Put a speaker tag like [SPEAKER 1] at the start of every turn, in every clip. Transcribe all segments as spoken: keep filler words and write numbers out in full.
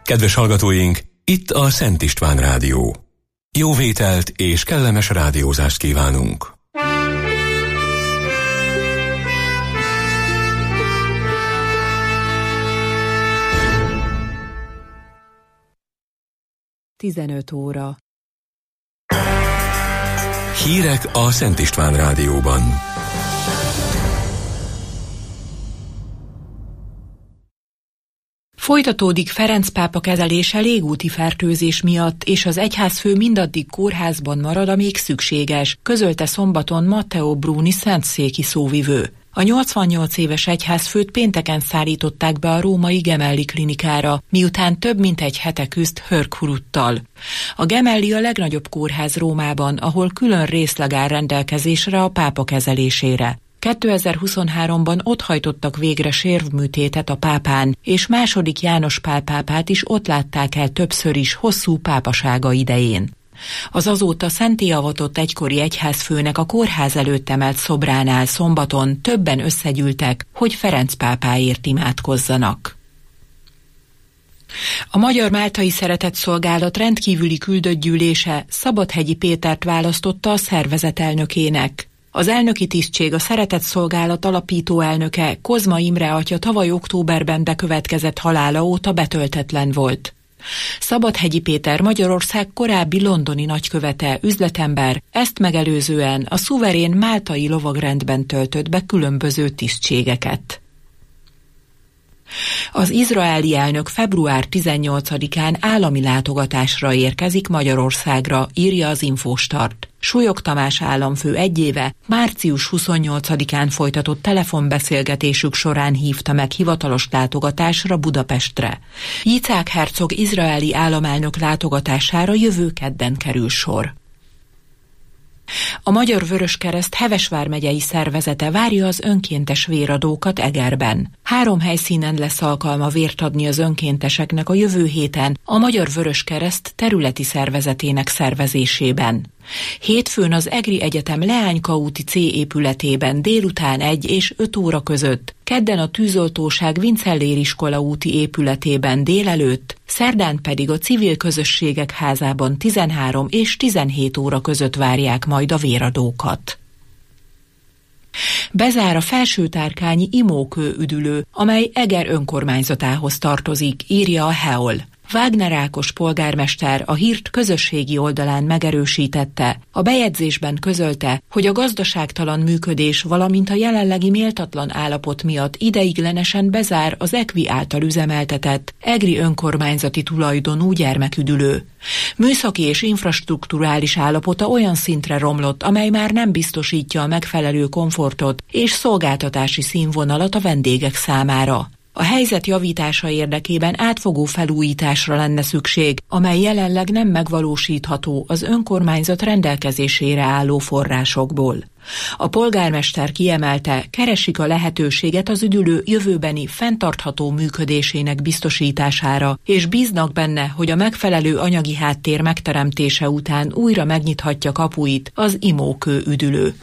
[SPEAKER 1] Kedves hallgatóink, itt a Szent István Rádió. Jó vételt és kellemes rádiózást kívánunk!
[SPEAKER 2] tizenöt óra.
[SPEAKER 1] Hírek a Szent István Rádióban.
[SPEAKER 2] Folytatódik Ferenc pápa kezelése légúti fertőzés miatt, és az egyházfő mindaddig kórházban marad, amíg szükséges, közölte szombaton Matteo Bruni szentszéki szóvivő. A nyolcvannyolc éves egyházfőt pénteken szállították be a római Gemelli klinikára, miután több mint egy hete küzd hörghulluttal. A Gemelli a legnagyobb kórház Rómában, ahol külön részleg áll rendelkezésre a pápa kezelésére. kétezer-huszonháromban ott hajtottak végre sérvműtétet a pápán, és második János Pál pápát is ott látták el többször is hosszú pápasága idején. Az azóta szentté avatott egykori egyházfőnek a kórház előtt emelt szobránál szombaton többen összegyűltek, hogy Ferenc pápáért imádkozzanak. A Magyar Máltai Szeretetszolgálat rendkívüli küldött gyűlése Szabadhegyi Pétert választotta a szervezet elnökének. Az elnöki tisztség a Szeretetszolgálat alapító elnöke, Kozma Imre atya tavaly októberben bekövetkezett halála óta betöltetlen volt. Szabadhegyi Péter Magyarország korábbi londoni nagykövete, üzletember, ezt megelőzően a szuverén máltai lovagrendben töltött be különböző tisztségeket. Az izraeli elnök február tizennyolcadikán állami látogatásra érkezik Magyarországra, írja az Infostart. Súlyog Tamás államfő egy éve március huszonnyolcadikán folytatott telefonbeszélgetésük során hívta meg hivatalos látogatásra Budapestre. Jicák hercog izraeli államelnök látogatására jövő kedden kerül sor. A Magyar Vöröskereszt Heves vármegyei szervezete várja az önkéntes véradókat Egerben. Három helyszínen lesz alkalma vért adni az önkénteseknek a jövő héten a Magyar Vöröskereszt területi szervezetének szervezésében. Hétfőn az Egri Egyetem Leányka úti C épületében délután egy és öt óra között, kedden a Tűzoltóság Vincellér iskola úti épületében délelőtt, szerdán pedig a Civil Közösségek házában tizenhárom és tizenhét óra között várják majd a véradókat. Bezár a Felsőtárkányi Imókő üdülő, amely Eger önkormányzatához tartozik, írja a Heol. Wagner Ákos polgármester a hírt közösségi oldalán megerősítette, a bejegyzésben közölte, hogy a gazdaságtalan működés, valamint a jelenlegi méltatlan állapot miatt ideiglenesen bezár az Equi által üzemeltetett egri önkormányzati tulajdonú gyermeküdülő. Műszaki és infrastrukturális állapota olyan szintre romlott, amely már nem biztosítja a megfelelő komfortot és szolgáltatási színvonalat a vendégek számára. A helyzet javítása érdekében átfogó felújításra lenne szükség, amely jelenleg nem megvalósítható az önkormányzat rendelkezésére álló forrásokból. A polgármester kiemelte, keresik a lehetőséget az üdülő jövőbeni fenntartható működésének biztosítására, és bíznak benne, hogy a megfelelő anyagi háttér megteremtése után újra megnyithatja kapuit az Imókő üdülő.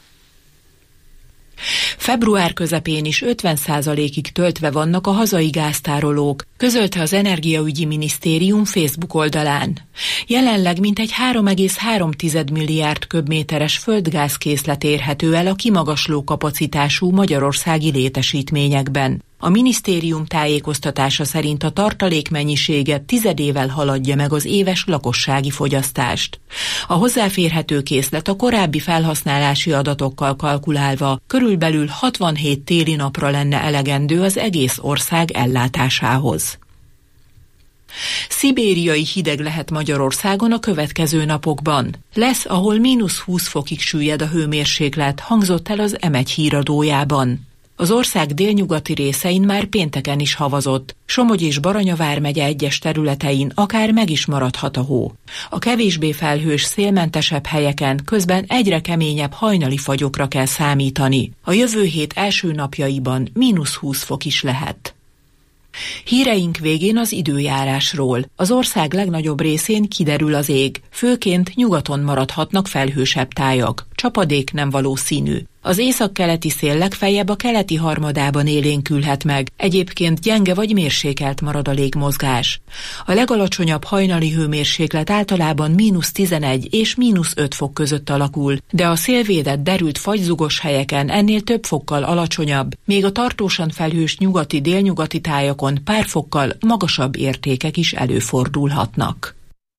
[SPEAKER 2] Február közepén is ötven százalékig töltve vannak a hazai gáztárolók, közölte az Energiaügyi Minisztérium Facebook oldalán. Jelenleg mintegy három egész három milliárd köbméteres földgázkészlet érhető el a kimagasló kapacitású magyarországi létesítményekben. A minisztérium tájékoztatása szerint a tartalék mennyisége tizedével haladja meg az éves lakossági fogyasztást. A hozzáférhető készlet a korábbi felhasználási adatokkal kalkulálva körülbelül hatvanhét téli napra lenne elegendő az egész ország ellátásához. Szibériai hideg lehet Magyarországon a következő napokban. Lesz, ahol mínusz húsz fokig süllyed a hőmérséklet, hangzott el az em egy híradójában. Az ország délnyugati részein már pénteken is havazott, Somogy és Baranya vármegye egyes területein akár meg is maradhat a hó. A kevésbé felhős, szélmentesebb helyeken közben egyre keményebb hajnali fagyokra kell számítani. A jövő hét első napjaiban mínusz húsz fok is lehet. Híreink végén az időjárásról. Az ország legnagyobb részén kiderül az ég, főként nyugaton maradhatnak felhősebb tájak. csapadék nem valószínű. Az északkeleti szél legfeljebb a keleti harmadában élénkülhet meg, egyébként gyenge vagy mérsékelt marad a légmozgás. A legalacsonyabb hajnali hőmérséklet általában mínusz tizenegy és mínusz öt fok között alakul, de a szélvédett derült fagyzugos helyeken ennél több fokkal alacsonyabb, még a tartósan felhős nyugati-délnyugati tájakon pár fokkal magasabb értékek is előfordulhatnak.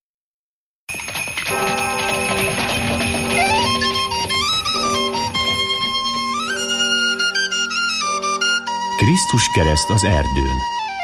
[SPEAKER 1] Krisztus kereszt az erdőn.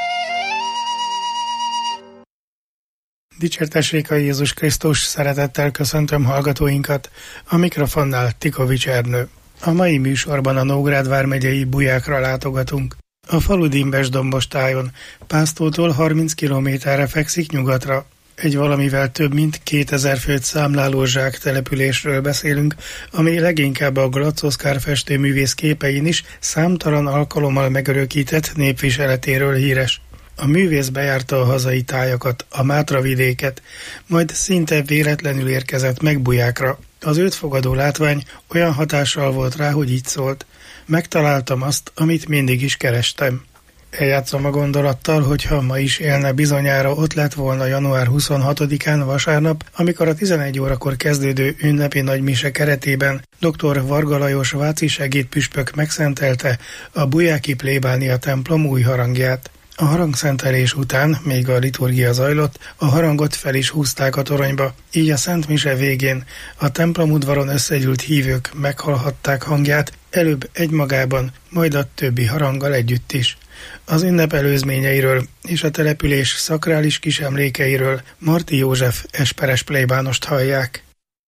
[SPEAKER 3] Dicsértessék a Jézus Krisztus, szeretettel köszöntöm hallgatóinkat, a mikrofonnál Tikovics Ernő. A mai műsorban a Nógrád vármegyei Bujákra látogatunk. A falu dimbes dombos tájon, Pásztótól harminc kilométerre fekszik nyugatra. Egy valamivel több mint kétezer főt számláló zsák településről beszélünk, ami leginkább a Glatz Oszkár festőművész képein is számtalan alkalommal megörökített népviseletéről híres. A művész bejárta a hazai tájakat, a Mátra vidéket, majd szinte véletlenül érkezett meg Bujákra. Az őt fogadó látvány olyan hatással volt rá, hogy így szólt: megtaláltam azt, amit mindig is kerestem. Eljátszom a gondolattal, hogyha ma is élne, bizonyára ott lett volna január huszonhatodikán vasárnap, amikor a tizenegy órakor kezdődő ünnepi nagymise keretében dr. Varga Lajos váci segédpüspök megszentelte a bujáki plébánia templom új harangját. A harangszentelés után, még a liturgia zajlott, a harangot fel is húzták a toronyba, így a Szent Mise végén a templomudvaron összegyűlt hívők meghallhatták hangját, előbb egymagában, majd a többi haranggal együtt is. Az ünnep előzményeiről és a település szakrális kisemlékeiről Marti József esperes plébánost hallják.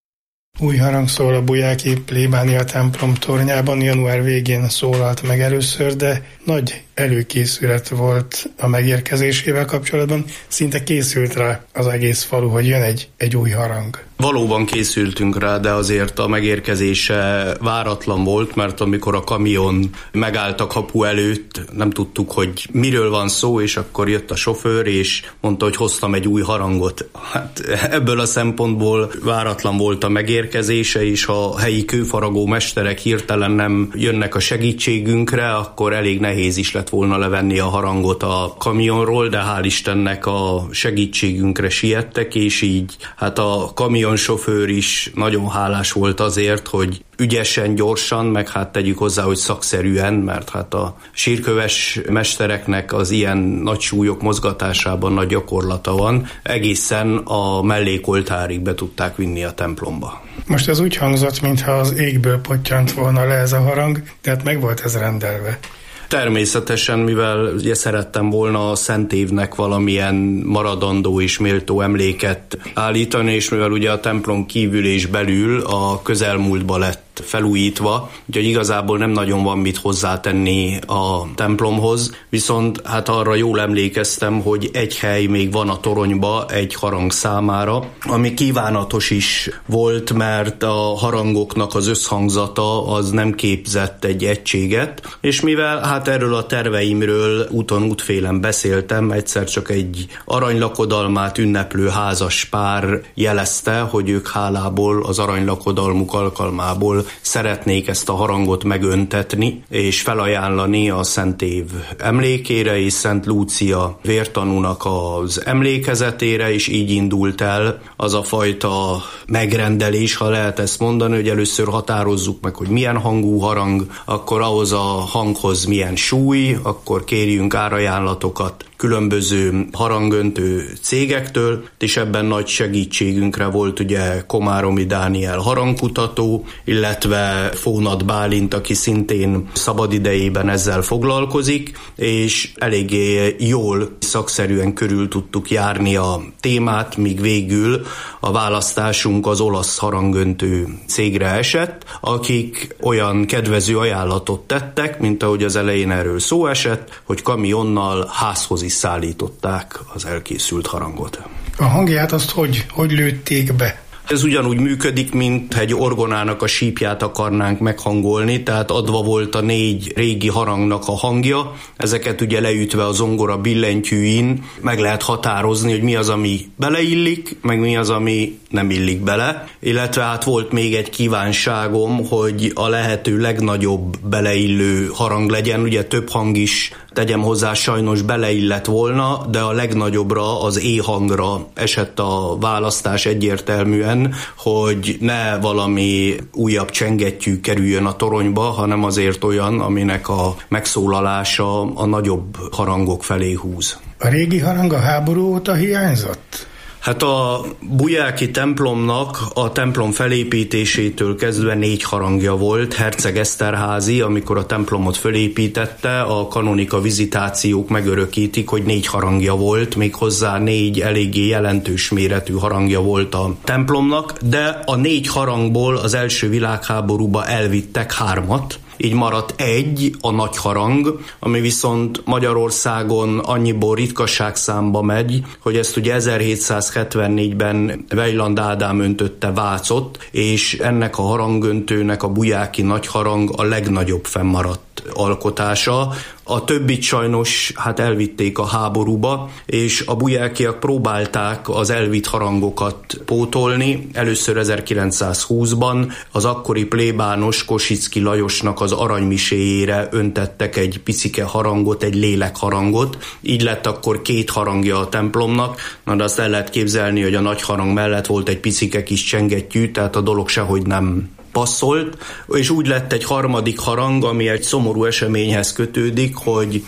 [SPEAKER 3] Új harang szól a bujáki plébánia templom tornyában, január végén szólalt meg először, de nagy előkészület volt a megérkezésével kapcsolatban. Szinte készült rá az egész falu, hogy jön egy, egy új harang.
[SPEAKER 4] Valóban készültünk rá, de azért a megérkezése váratlan volt, mert amikor a kamion megállt a kapu előtt, nem tudtuk, hogy miről van szó, és akkor jött a sofőr, és mondta, hogy hoztam egy új harangot. Hát ebből a szempontból váratlan volt a megérkezése, és ha helyi kőfaragó mesterek hirtelen nem jönnek a segítségünkre, akkor elég nehéz is lett volna levenni a harangot a kamionról, de hál' Istennek a segítségünkre siettek, és így hát a kamion sofőr is nagyon hálás volt azért, hogy ügyesen, gyorsan, meg hát tegyük hozzá, hogy szakszerűen, mert hát a sírköves mestereknek az ilyen nagy súlyok mozgatásában nagy gyakorlata van, egészen a mellékoltárig be tudták vinni a templomba.
[SPEAKER 3] Most ez úgy hangzott, mintha az égből pottyant volna le ez a harang, tehát meg volt ez rendelve.
[SPEAKER 4] Természetesen, mivel ugye szerettem volna a Szent Évnek valamilyen maradandó és méltó emléket állítani, és mivel ugye a templom kívül és belül a közelmúltba lett felújítva, úgyhogy igazából nem nagyon van mit hozzátenni a templomhoz, viszont hát arra jól emlékeztem, hogy egy hely még van a toronyba egy harang számára, ami kívánatos is volt, mert a harangoknak az összhangzata az nem képzett egy egységet, és mivel hát erről a terveimről úton útfélen beszéltem, egyszer csak egy aranylakodalmát ünneplő házas pár jelezte, hogy ők hálából az aranylakodalmuk alkalmából szeretnék ezt a harangot megöntetni, és felajánlani a Szent Év emlékére és Szent Lúcia vértanúnak az emlékezetére, és így indult el az a fajta megrendelés, ha lehet ezt mondani, hogy először határozzuk meg, hogy milyen hangú harang, akkor ahhoz a hanghoz milyen súly, akkor kérjünk árajánlatokat különböző harangöntő cégektől, és ebben nagy segítségünkre volt ugye Komáromi Dániel harangkutató, illetve Fónad Bálint, aki szintén szabadidejében ezzel foglalkozik, és eléggé jól, szakszerűen körül tudtuk járni a témát, míg végül a választásunk az olasz harangöntő cégre esett, akik olyan kedvező ajánlatot tettek, mint ahogy az elején erről szó esett, hogy kamionnal házhoz is szállították az elkészült harangot.
[SPEAKER 3] A hangját azt hogy, hogy lőtték be?
[SPEAKER 4] Ez ugyanúgy működik, mint egy orgonának a sípját akarnánk meghangolni, tehát adva volt a négy régi harangnak a hangja, ezeket ugye leütve a zongora billentyűin meg lehet határozni, hogy mi az, ami beleillik, meg mi az, ami nem illik bele, illetve hát volt még egy kívánságom, hogy a lehető legnagyobb beleillő harang legyen, ugye több hang is tegyem hozzá sajnos beleillett volna, de a legnagyobbra, az é hangra esett a választás egyértelműen, hogy ne valami újabb csengettyű kerüljön a toronyba, hanem azért olyan, aminek a megszólalása a nagyobb harangok felé húz.
[SPEAKER 3] A régi harang a háború óta hiányzott?
[SPEAKER 4] Hát a bujáki templomnak a templom felépítésétől kezdve négy harangja volt. Herceg Eszterházy, amikor a templomot felépítette, a kanonika vizitációk megörökítik, hogy négy harangja volt, méghozzá négy eléggé jelentős méretű harangja volt a templomnak, de a négy harangból az első világháborúba elvittek hármat, így maradt egy, a nagy harang, ami viszont Magyarországon annyiból ritkaságszámba megy, hogy ezt ugye ezerhétszázhetvennégyben Vejland Ádám öntötte Vácot, és ennek a harangöntőnek a bujáki nagy harang a legnagyobb fennmaradt alkotása. A többit sajnos hát elvitték a háborúba, és a bujákiak próbálták az elvitt harangokat pótolni. Először ezerkilencszázhúszban az akkori plébános Kosicki Lajosnak az aranymiséjére öntettek egy picike harangot, egy lélekharangot. Így lett akkor két harangja a templomnak, na de azt el lehet képzelni, hogy a nagy harang mellett volt egy picike kis csengettyű, tehát a dolog sehogy nem passzolt, és úgy lett egy harmadik harang, ami egy szomorú eseményhez kötődik, hogy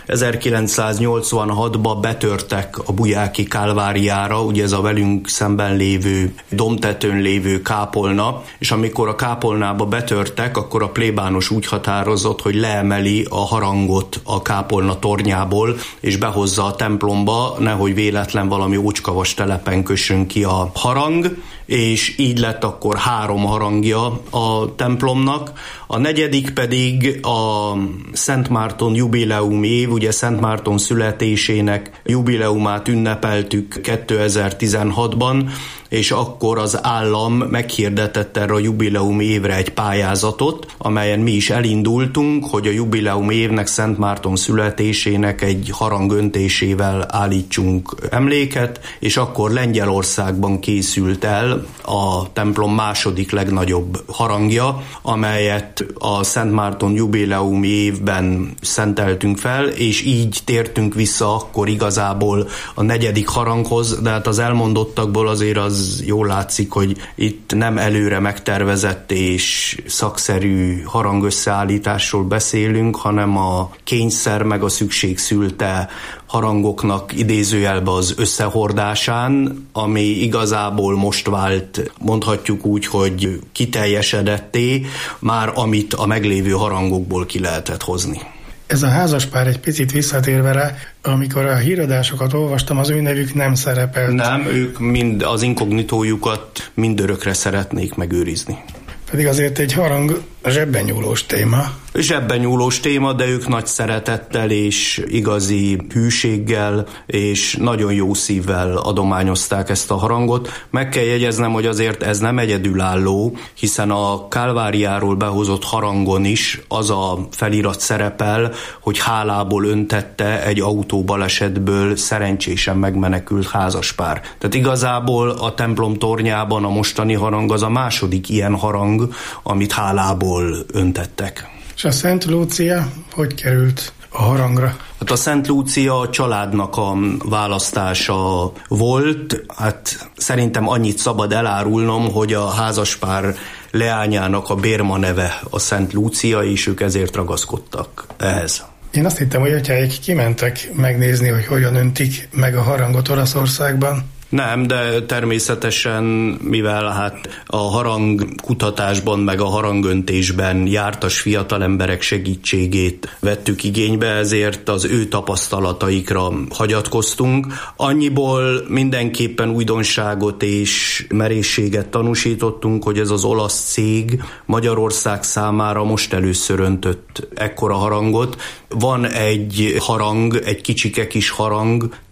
[SPEAKER 4] ezerkilencszáznyolcvanhatban betörtek a bujáki Kálváriára, ugye ez a velünk szemben lévő, domtetőn lévő kápolna, és amikor a kápolnába betörtek, akkor a plébános úgy határozott, hogy leemeli a harangot a kápolna tornyából, és behozza a templomba, nehogy véletlen valami ócskavas telepen kössön ki a harang, és így lett akkor három harangja a templomnak. A negyedik pedig a Szent Márton jubileumi év, ugye Szent Márton születésének jubileumát ünnepeltük kétezer-tizenhatban, és akkor az állam meghirdetett erre a jubileumi évre egy pályázatot, amelyen mi is elindultunk, hogy a jubileumi évnek, Szent Márton születésének egy harangöntésével állítsunk emléket, és akkor Lengyelországban készült el a templom második legnagyobb harangja, amelyet a Szent Márton jubileumi évben szenteltünk fel, és így tértünk vissza akkor igazából a negyedik haranghoz, de hát az elmondottakból azért az jól látszik, hogy itt nem előre megtervezett és szakszerű harangösszeállításról beszélünk, hanem a kényszer meg a szükség szülte harangoknak idézőjelbe az összehordásán, ami igazából most vált, mondhatjuk úgy, hogy kiteljesedetté, már amit a meglévő harangokból ki lehetett hozni.
[SPEAKER 3] Ez a házaspár, egy picit visszatérve rá, amikor a híradásokat olvastam, az ő nevük nem szerepelt.
[SPEAKER 4] Nem, ők mind az inkognitójukat mindörökre szeretnék megőrizni.
[SPEAKER 3] Pedig azért egy harang zsebben nyúlós téma.
[SPEAKER 4] Zsebben nyúlós téma, de ők nagy szeretettel és igazi hűséggel és nagyon jó szívvel adományozták ezt a harangot. Meg kell jegyeznem, hogy azért ez nem egyedülálló, hiszen a Kálváriáról behozott harangon is az a felirat szerepel, hogy hálából öntette egy autóbalesetből szerencsésen megmenekült házaspár. Tehát igazából a templom tornyában a mostani harang az a második ilyen harang, amit hálából öntettek.
[SPEAKER 3] És a Szent Lúcia hogy került a harangra?
[SPEAKER 4] Hát a Szent Lúcia a családnak a választása volt. Hát szerintem annyit szabad elárulnom, hogy a házaspár leányának a bérma neve a Szent Lúcia, és ők ezért ragaszkodtak ehhez.
[SPEAKER 3] Én azt hittem, hogy atyáik kimentek megnézni, hogy hogyan öntik meg a harangot Olaszországban.
[SPEAKER 4] Nem, de természetesen, mivel hát a harangkutatásban meg a harangöntésben jártas fiatalemberek segítségét vettük igénybe, ezért az ő tapasztalataikra hagyatkoztunk. Annyiból mindenképpen újdonságot és merészséget tanúsítottunk, hogy ez az olasz cég Magyarország számára most először öntött ekkora harangot. Van egy harang, egy kicsike kis harang,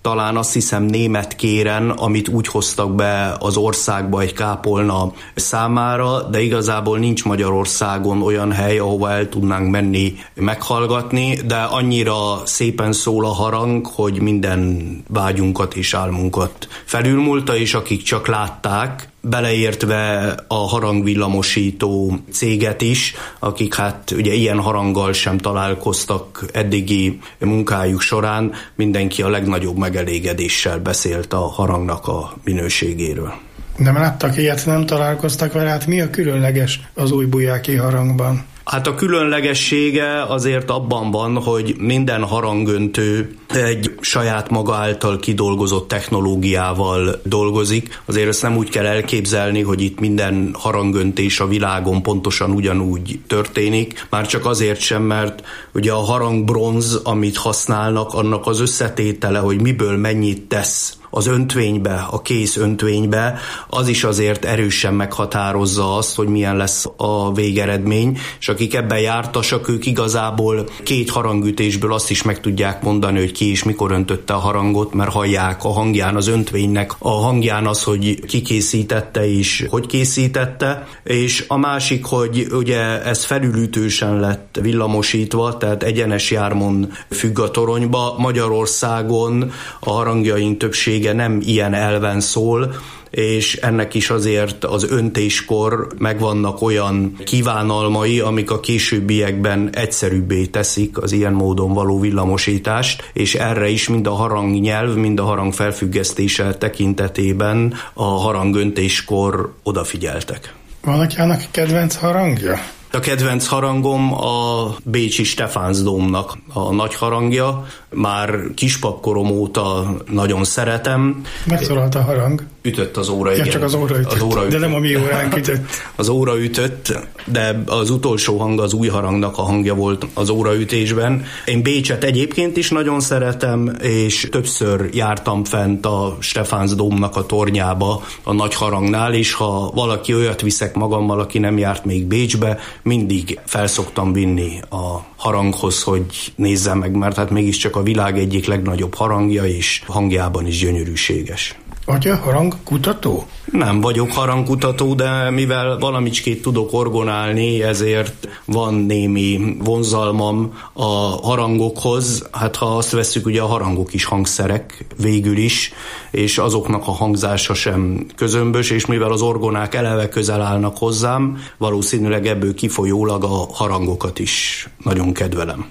[SPEAKER 4] talán azt hiszem német kéren, amit úgy hoztak be az országba egy kápolna számára, de igazából nincs Magyarországon olyan hely, ahova el tudnánk menni meghallgatni, de annyira szépen szól a harang, hogy minden vágyunkat és álmunkat felülmúlta, és akik csak látták, beleértve a harangvillamosító céget is, akik hát ugye ilyen haranggal sem találkoztak eddigi munkájuk során, mindenki a legnagyobb megelégedéssel beszélt a harangnak a minőségéről.
[SPEAKER 3] Nem láttak ilyet, nem találkoztak vele, hát mi a különleges az újbujáki harangban?
[SPEAKER 4] Hát a különlegessége azért abban van, hogy minden harangöntő egy saját maga által kidolgozott technológiával dolgozik. Azért ezt nem úgy kell elképzelni, hogy itt minden harangöntés a világon pontosan ugyanúgy történik. Már csak azért sem, mert ugye a harangbronz, amit használnak, annak az összetétele, hogy miből mennyit tesz az öntvénybe, a kész öntvénybe, az is azért erősen meghatározza azt, hogy milyen lesz a végeredmény, és akik ebben jártasak, ők igazából két harangütésből azt is meg tudják mondani, hogy ki és mikor öntötte a harangot, mert hallják a hangján az öntvénynek, a hangján az, hogy ki készítette és hogy készítette, és a másik, hogy ugye ez felülütősen lett villamosítva, tehát egyenes jármon függ a toronyba. Magyarországon a harangjaink többsége nem ilyen elven szól, és ennek is azért az öntéskor megvannak olyan kívánalmai, amik a későbbiekben egyszerűbbé teszik az ilyen módon való villamosítást, és erre is mind a harangnyelv, mind a harang felfüggesztése tekintetében a harangöntéskor odafigyeltek.
[SPEAKER 3] Valakinek kedvenc harangja?
[SPEAKER 4] A kedvenc harangom a bécsi Stephansdomnak a nagy harangja. Már kispapkorom óta nagyon szeretem.
[SPEAKER 3] Megszólalt a harang.
[SPEAKER 4] Ütött az óra,
[SPEAKER 3] ja,
[SPEAKER 4] igen.
[SPEAKER 3] csak az óra ütött, az óra ütött. De nem a mi óránk ütött.
[SPEAKER 4] Az óra ütött, de az utolsó hang az új harangnak a hangja volt az óraütésben. Én Bécset egyébként is nagyon szeretem, és többször jártam fent a Stephansdomnak a tornyába a nagy harangnál, és ha valaki olyat viszek magammal, aki nem járt még Bécsbe, mindig felszoktam vinni a haranghoz, hogy nézzem meg, mert hát mégiscsak a világ egyik legnagyobb harangja, és hangjában is gyönyörűséges.
[SPEAKER 3] Vagy a harangkutató?
[SPEAKER 4] Nem vagyok harangkutató, de mivel valamicskét tudok orgonálni, ezért van némi vonzalmam a harangokhoz. Hát ha azt vesszük, ugye a harangok is hangszerek végül is, és azoknak a hangzása sem közömbös, és mivel az orgonák eleve közel állnak hozzám, valószínűleg ebből kifolyólag a harangokat is nagyon kedvelem.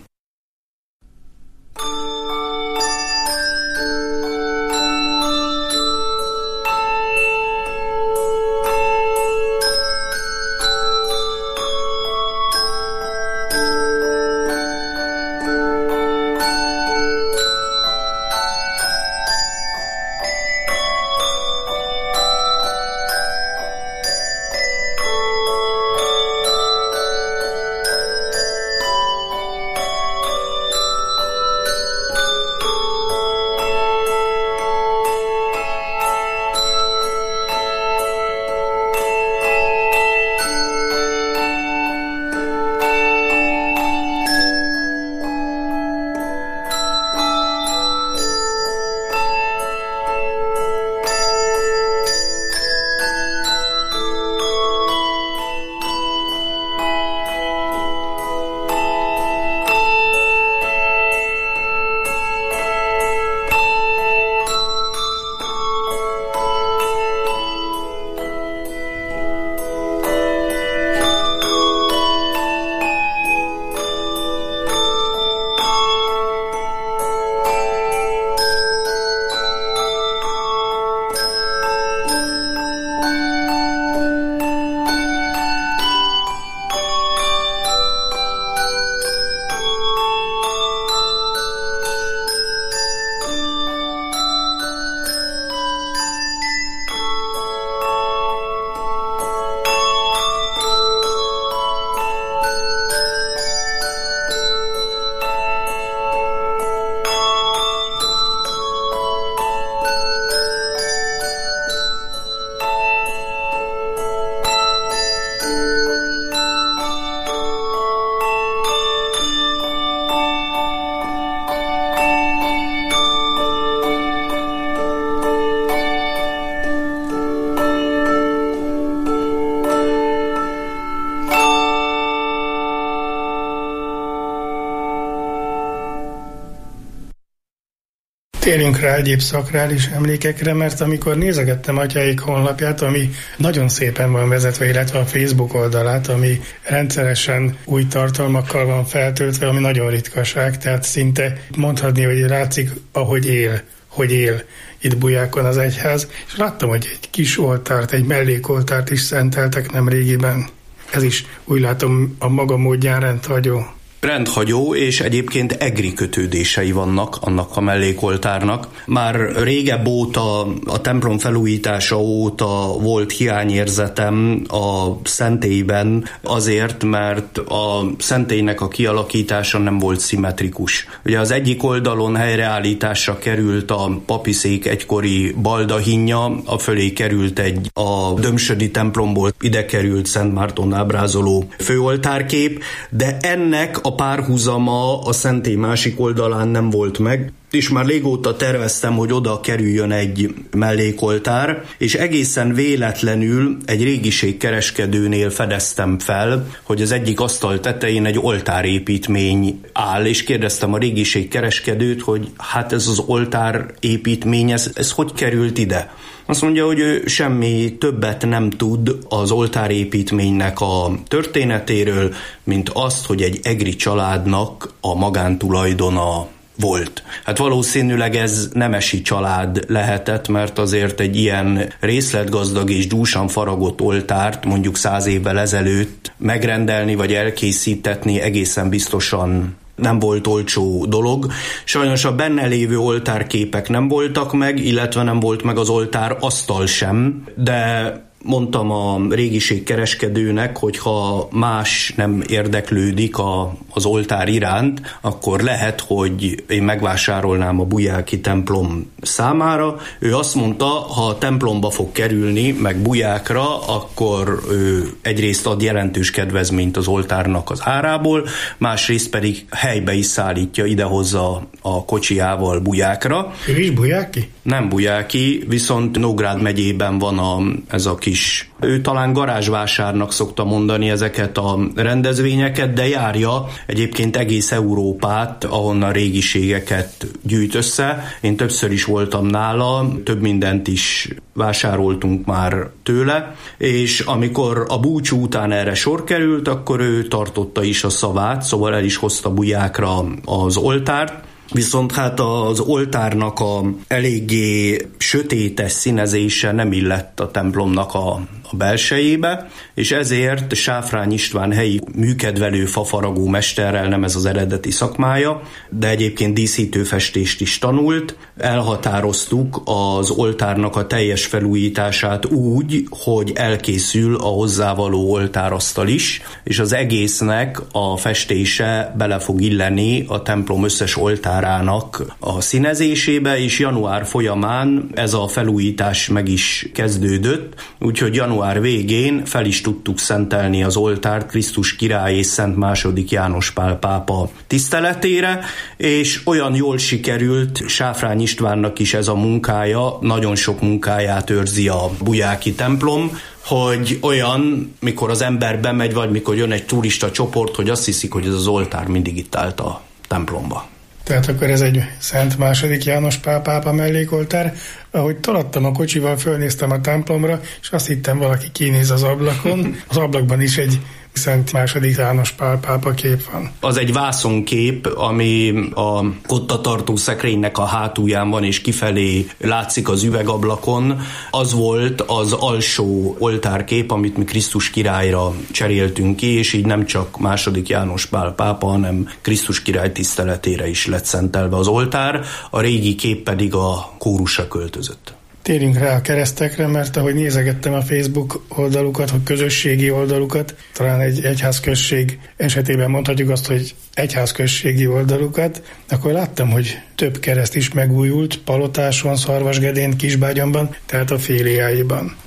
[SPEAKER 3] Térjünk rá egyéb szakrális emlékekre, mert amikor nézegettem atyáik honlapját, ami nagyon szépen van vezetve, illetve a Facebook oldalát, ami rendszeresen új tartalmakkal van feltöltve, ami nagyon ritkaság, tehát szinte mondhatni, hogy látszik, ahogy él, hogy él itt Bujákon az egyház, és láttam, hogy egy kis oltárt, egy mellékoltárt is szenteltek nemrégiben. Ez is úgy látom a maga módján rendhagyó.
[SPEAKER 4] Rendhagyó, és egyébként egri kötődései vannak annak a mellékoltárnak. Már régebb óta, a templom felújítása óta volt hiányérzetem a szentélyben azért, mert a szentélynek a kialakítása nem volt szimmetrikus. Ugye az egyik oldalon helyreállításra került a papiszék egykori baldahinja, a fölé került egy a dömsödi templomból ide került Szent Márton ábrázoló főoltárkép, de ennek a párhuzama a szentély másik oldalán nem volt meg, és már régóta terveztem, hogy oda kerüljön egy mellékoltár, és egészen véletlenül egy régiségkereskedőnél fedeztem fel, hogy az egyik asztal tetején egy oltárépítmény áll, és kérdeztem a régiségkereskedőt, hogy hát ez az oltárépítmény, ez, ez hogy került ide? Azt mondja, hogy ő semmi többet nem tud az oltárépítménynek a történetéről, mint azt, hogy egy egri családnak a magántulajdona volt. Hát valószínűleg ez nemesi család lehetett, mert azért egy ilyen részletgazdag és dúsan faragott oltárt mondjuk száz évvel ezelőtt megrendelni vagy elkészítetni egészen biztosan nem volt olcsó dolog. Sajnos a benne lévő oltárképek nem voltak meg, illetve nem volt meg az oltár asztal sem, de mondtam a régiségkereskedőnek, hogy ha más nem érdeklődik a, az oltár iránt, akkor lehet, hogy én megvásárolnám a bujáki templom számára. Ő azt mondta, ha a templomba fog kerülni, meg Bujákra, akkor ő egyrészt ad jelentős kedvezményt az oltárnak az árából, másrészt pedig helybe is szállítja, idehozza a kocsijával Bujákra.
[SPEAKER 3] Ő is bujáki?
[SPEAKER 4] Nem bujáki, viszont Nógrád megyében van a, ez a kis... Ő talán garázsvásárnak szokta mondani ezeket a rendezvényeket, de járja egyébként egész Európát, ahonnan régiségeket gyűjt össze. Én többször is voltam nála, több mindent is vásároltunk már tőle, és amikor a búcsú után erre sor került, akkor ő tartotta is a szavát, szóval el is hozta Bujákra az oltárt. Viszont hát az oltárnak a eléggé sötétes színezése nem illett a templomnak a, a belsejébe, és ezért Sáfrány István helyi műkedvelő fafaragó mesterrel, nem ez az eredeti szakmája, de egyébként díszítőfestést is tanult, elhatároztuk az oltárnak a teljes felújítását úgy, hogy elkészül a hozzávaló oltárasztal is, és az egésznek a festése bele fog illeni a templom összes oltárának a színezésébe, és január folyamán ez a felújítás meg is kezdődött, úgyhogy január végén fel is tudtuk szentelni az oltárt Krisztus király és Szent második János Pál pápa tiszteletére, és olyan jól sikerült Sáfrány Istvánnak is ez a munkája, nagyon sok munkáját őrzi a bujáki templom, hogy olyan, mikor az ember bemegy, vagy mikor jön egy turista csoport, hogy azt hiszik, hogy ez az oltár mindig itt állt a templomba.
[SPEAKER 3] Tehát akkor ez egy Szent második János Pál pápa mellékoltár. Ahogy tolattam a kocsival, fölnéztem a templomra, és azt hittem, valaki kinéz az ablakon. Az ablakban is egy Szent második János Pál pápa kép van.
[SPEAKER 4] Az egy vászonkép, ami a kottatartó szekrénynek a hátulján van, és kifelé látszik az üvegablakon. Az volt az alsó oltárkép, amit mi Krisztus királyra cseréltünk ki, és így nem csak második János Pál pápa, hanem Krisztus király tiszteletére is lett szentelve az oltár. A régi kép pedig a kórusra költözött.
[SPEAKER 3] Térjünk rá a keresztekre, mert ahogy nézegettem a Facebook oldalukat, vagy közösségi oldalukat, talán egy egyházközség esetében mondhatjuk azt, hogy egyházközségi oldalukat, akkor láttam, hogy több kereszt is megújult Palotáson, Szarvasgedén, Kisbágyamban, tehát a filiáiban.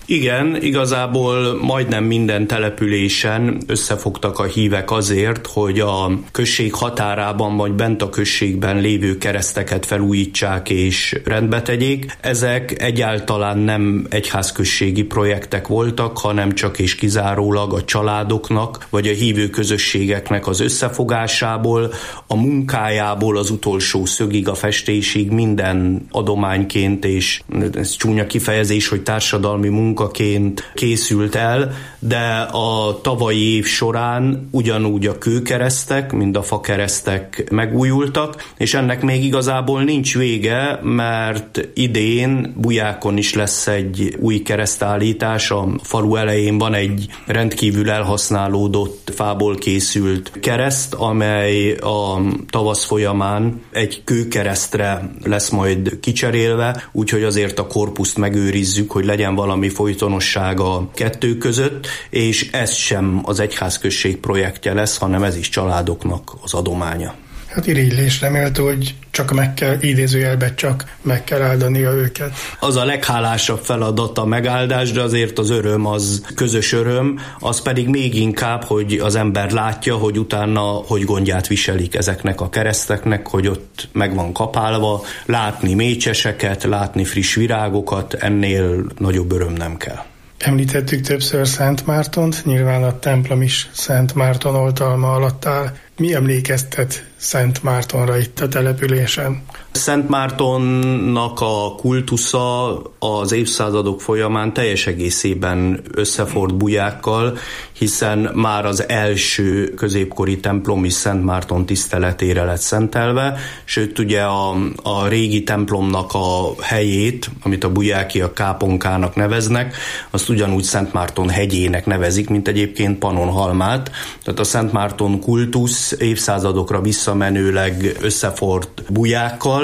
[SPEAKER 4] Igen, igazából majdnem minden településen összefogtak a hívek azért, hogy a község határában vagy bent a községben lévő kereszteket felújítsák és rendbe tegyék. Ezek egyáltalán nem egyházközségi projektek voltak, hanem csak és kizárólag a családoknak vagy a hívő közösségeknek az összefogásából, a munkájából az utolsó szögig, a festésig minden adományként, és ez csúnya kifejezés, hogy társadalmi munkaként készült el, de a tavalyi év során ugyanúgy a kőkeresztek, mind a fakeresztek megújultak, és ennek még igazából nincs vége, mert idén Bujákon is lesz egy új keresztállítás. A falu elején van egy rendkívül elhasználódott fából készült kereszt, amely a tavasz folyamán egy kőkeresztre lesz majd kicserélve, úgyhogy azért a korpuszt megőrizzük, hogy legyen valami folytonosság a kettő között, és ez sem az egyházközség projektje lesz, hanem ez is családoknak az adománya.
[SPEAKER 3] Hát irigylésre méltó, hogy csak meg kell, idézőjelben csak meg kell áldania őket.
[SPEAKER 4] Az a leghálásabb feladat a megáldás, de azért az öröm az közös öröm, az pedig még inkább, hogy az ember látja, hogy utána hogy gondját viselik ezeknek a kereszteknek, hogy ott meg van kapálva, látni mécseseket, látni friss virágokat, ennél nagyobb öröm nem kell.
[SPEAKER 3] Említettük többször Szent Mártont, nyilván a templom is Szent Márton oltalma alatt áll. Mi emlékeztet Szent Mártonra itt a településen?
[SPEAKER 4] Szent Mártonnak a kultusza az évszázadok folyamán teljes egészében összefort Bujákkal, hiszen már az első középkori templom is Szent Márton tiszteletére lett szentelve, sőt ugye a, a régi templomnak a helyét, amit a bujákiak Káponkának neveznek, azt ugyanúgy Szent Márton hegyének nevezik, mint egyébként Pannonhalmát. Tehát a Szent Márton kultusz évszázadokra visszamenőleg összefort Bujákkal,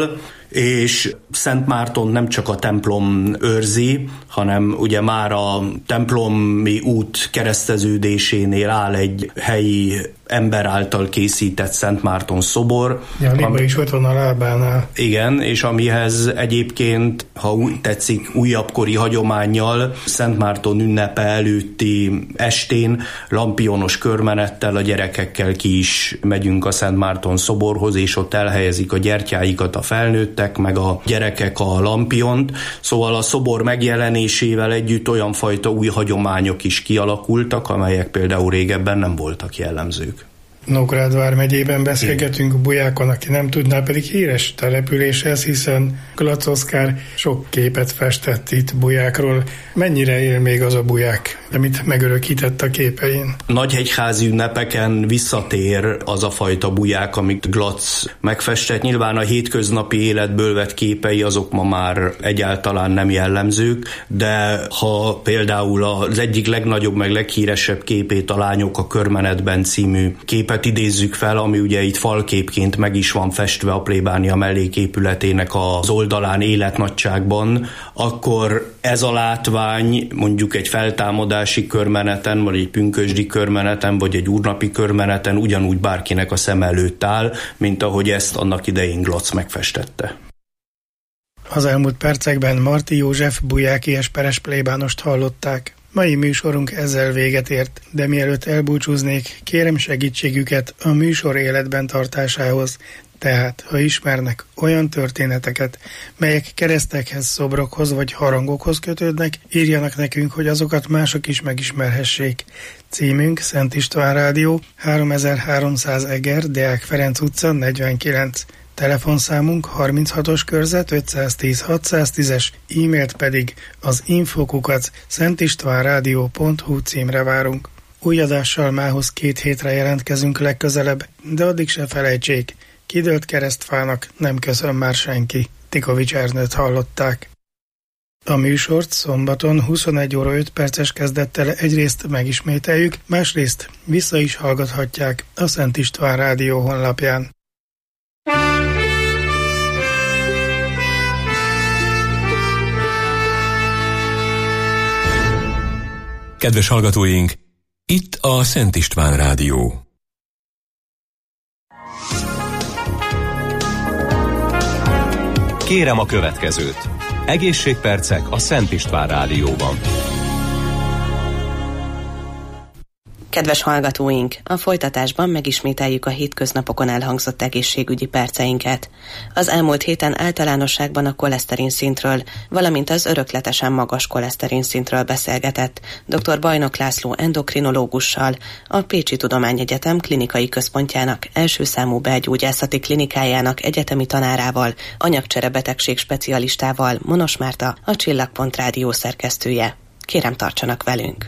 [SPEAKER 4] és Szent Márton nem csak a templom őrzi, hanem ugye már a templomi út kereszteződésénél áll egy helyi ember által készített Szent Márton szobor.
[SPEAKER 3] Ja, Liba ami, is ott van a lábánál.
[SPEAKER 4] Igen, és amihez egyébként, ha úgy tetszik, újabbkori hagyománnyal Szent Márton ünnepe előtti estén lampionos körmenettel a gyerekekkel ki is megyünk a Szent Márton szoborhoz, és ott elhelyezik a gyertyáikat a felnőttek, meg a gyerekek a lampiont. Szóval a szobor megjelenésével együtt olyan fajta új hagyományok is kialakultak, amelyek például régebben nem voltak jellemzők.
[SPEAKER 3] Nógrád vármegyében beszélgetünk Bujákon, aki nem tudná, pedig híres település ez, hiszen Glatz Oszkár sok képet festett itt Bujákról. Mennyire él még az a Buják, amit megörökített a képein?
[SPEAKER 4] Nagyhegyházi ünnepeken visszatér az a fajta Buják, amit Glatz megfestett. Nyilván a hétköznapi életből vett képei azok ma már egyáltalán nem jellemzők, de ha például az egyik legnagyobb, meg leghíresebb képét, a Lányok a körmenetben című képet idézzük fel, ami ugye itt falképként meg is van festve a plébánia melléképületének az oldalán életnagyságban, akkor ez a látvány mondjuk egy feltámadási körmeneten, vagy egy pünkösdi körmeneten, vagy egy úrnapi körmeneten ugyanúgy bárkinek a szem előtt áll, mint ahogy ezt annak idején Glatz megfestette.
[SPEAKER 3] Az elmúlt percekben Marti József bujáki esperes plébánost hallották. Mai műsorunk ezzel véget ért, de mielőtt elbúcsúznék, kérem segítségüket a műsor életben tartásához. Tehát, ha ismernek olyan történeteket, melyek keresztekhez, szobrokhoz vagy harangokhoz kötődnek, írjanak nekünk, hogy azokat mások is megismerhessék. Címünk Szent István Rádió, háromezer-háromszáz Eger, Deák Ferenc utca, negyvenkilenc. Telefonszámunk harminchatos körzet ötszáztíz hatszáztízes, e-mailt pedig az infokukat szentistvánrádió pont hu címre várunk. Új adással mához két hétre jelentkezünk legközelebb, de addig se felejtsék, kidőlt keresztfának nem köszön már senki. Tikovics Ernőt hallották. A műsort szombaton huszonegy óra öt perces kezdettel egyrészt megismételjük, másrészt vissza is hallgathatják a Szent István Rádió honlapján.
[SPEAKER 1] Kedves hallgatóink, itt a Szent István Rádió.
[SPEAKER 5] Kérem a következőt. Egészségpercek a Szent István Rádióban. Kedves hallgatóink, a folytatásban megismételjük a hétköznapokon elhangzott egészségügyi perceinket. Az elmúlt héten általánosságban a koleszterin szintről, valamint az örökletesen magas koleszterin szintről beszélgetett dr. Bajnok László endokrinológussal, a Pécsi Tudományegyetem klinikai központjának első számú belgyógyászati klinikájának egyetemi tanárával, anyagcserebetegség specialistával, Monos Márta, a Csillagpont Rádió szerkesztője. Kérem, tartsanak velünk!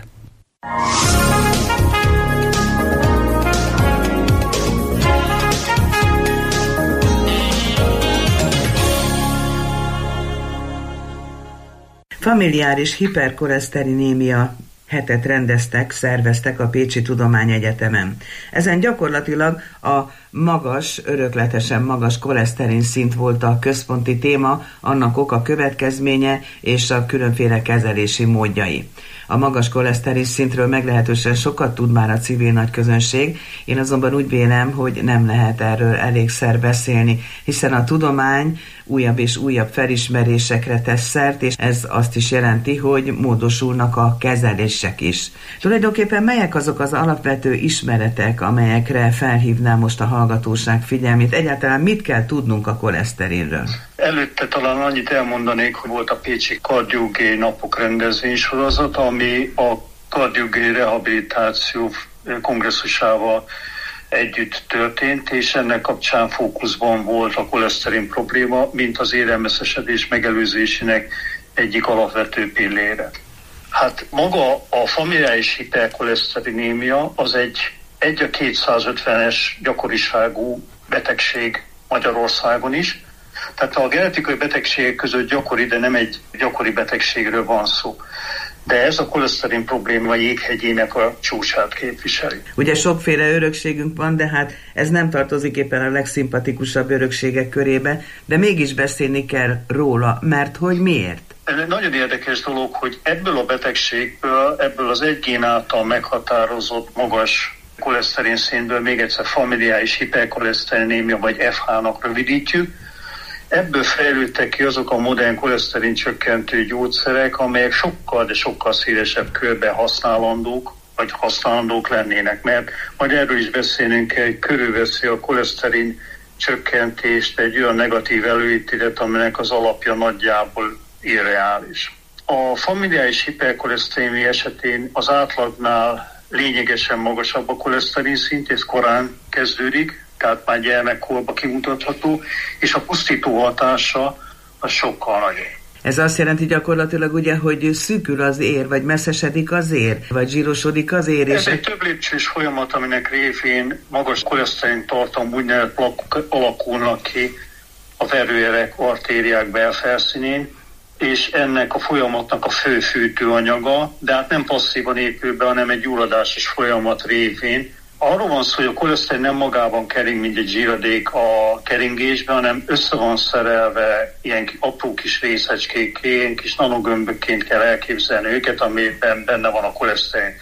[SPEAKER 6] Familiáris hiperkoleszterinémia hetet rendeztek, szerveztek a Pécsi Tudományegyetemen. Ezen gyakorlatilag a magas, örökletesen magas koleszterin szint volt a központi téma, annak oka, következménye és a különféle kezelési módjai. A magas koleszterin szintről meglehetősen sokat tud már a civil nagyközönség, én azonban úgy vélem, hogy nem lehet erről elégszer beszélni, hiszen a tudomány újabb és újabb felismerésekre tesz szert, és ez azt is jelenti, hogy módosulnak a kezelések is. Tulajdonképpen melyek azok az alapvető ismeretek, amelyekre felhívnám most a hallgatóság figyelmét? Egyáltalán mit kell tudnunk a koleszterinről?
[SPEAKER 7] Előtte talán annyit elmondanék, hogy volt a Pécsi Kardiogé napok rendezvénysorozat, ami a kardiogé rehabilitáció kongresszusával együtt történt, és ennek kapcsán fókuszban volt a koleszterin probléma, mint az élelmeszesedés megelőzésének egyik alapvető pillére. Hát maga a familiáris hiperkoleszterinémia az egy egy a kétszázötvenes gyakoriságú betegség Magyarországon is. Tehát a genetikai betegségek között gyakori, de nem egy gyakori betegségről van szó. De ez a koleszterin probléma jéghegyének a csúcsát képviseli.
[SPEAKER 6] Ugye sokféle örökségünk van, de hát ez nem tartozik éppen a legszimpatikusabb örökségek körébe, de mégis beszélni kell róla, mert hogy miért?
[SPEAKER 7] Ez egy nagyon érdekes dolog, hogy ebből a betegségből, ebből az egy gén által meghatározott magas koleszterin szintből, még egyszer familiáris hiperkoleszterinémia vagy ef há-nak rövidítjük, ebből fejlődtek ki azok a modern koleszterin csökkentő gyógyszerek, amelyek sokkal, de sokkal szélesebb körben használandók, vagy használandók lennének, mert majd erről is beszélnünk kell, hogy körülveszi a koleszterin csökkentést egy olyan negatív előítélet, aminek az alapja nagyjából irreális. A familiáris hiperkoleszterémia esetén az átlagnál lényegesen magasabb a koleszterin szint, ez korán kezdődik, tehát már gyermekkorban kimutatható, és a pusztító hatása az sokkal nagyobb.
[SPEAKER 6] Ez azt jelenti gyakorlatilag ugye, hogy szűkül az ér, vagy messzesedik az ér, vagy zsírosodik az ér.
[SPEAKER 7] Ez egy több lépcsős folyamat, aminek révén magas koleszterin tartalmú úgynevezett plakok alakulnak ki a verőerek, artériák belfelszínén, és ennek a folyamatnak a fő fűtőanyaga, de hát nem passzívan épül be, hanem egy gyulladásos folyamat révén. Arról van szó, hogy a koleszterin nem magában kering, mint egy zsíradék a keringésben, hanem össze van szerelve ilyen apró kis részecskék, ilyen kis nanogömbökként kell elképzelni őket, amiben benne van a koleszterin.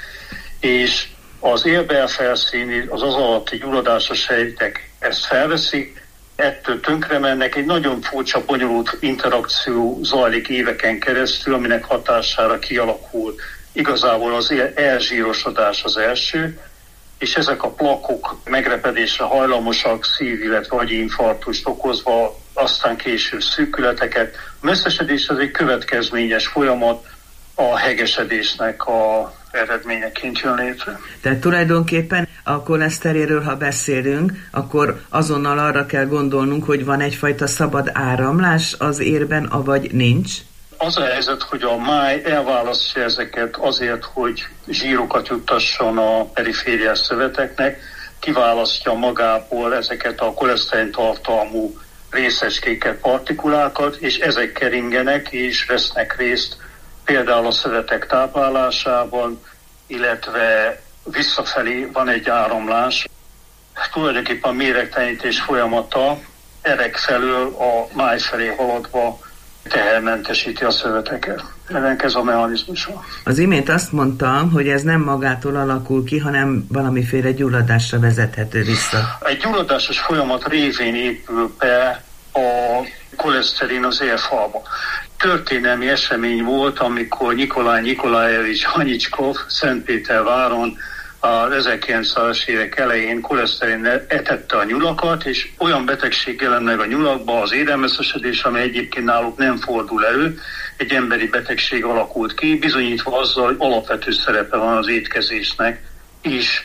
[SPEAKER 7] És az élbelfelszíni, az az alatti gyulladásos sejtek ezt felveszik, ettől tönkre mennek, egy nagyon furcsa, bonyolult interakció zajlik éveken keresztül, aminek hatására kialakul igazából az elzsírosodás az első, és ezek a plakok megrepedésre hajlamosak, szív, illetve agyinfarktust okozva, aztán később szűkületeket. A messzesedés az egy következményes folyamat, a hegesedésnek a eredményeként jön létre.
[SPEAKER 6] Tehát tulajdonképpen a koleszterinről, ha beszélünk, akkor azonnal arra kell gondolnunk, hogy van egyfajta szabad áramlás az érben, avagy nincs?
[SPEAKER 7] Az a helyzet, hogy a máj elválasztja ezeket azért, hogy zsírokat juttasson a perifériás szöveteknek, kiválasztja magából ezeket a koleszterin tartalmú részecskéket, partikulákat, és ezek keringenek és vesznek részt például a szövetek táplálásában, illetve visszafelé van egy áramlás. Tulajdonképpen a méregtelenítés folyamata erek felől a máj felé haladva tehermentesíti a szöveteket. Ennek ez a mechanizmusa.
[SPEAKER 6] Az imént azt mondtam, hogy ez nem magától alakul ki, hanem valamiféle gyulladásra vezethető vissza.
[SPEAKER 7] Egy gyulladásos folyamat révén épül be a koleszterin az érfalba. Történelmi esemény volt, amikor Nikolaj Nikolajevics Hanyicskov Szentpéterváron az ezerkilencszázas évek elején koleszterin etette a nyulakat, és olyan betegség jelent meg a nyulakba, az érelmeszesedés, ami egyébként náluk nem fordul elő, egy emberi betegség alakult ki, bizonyítva azzal, hogy alapvető szerepe van az étkezésnek is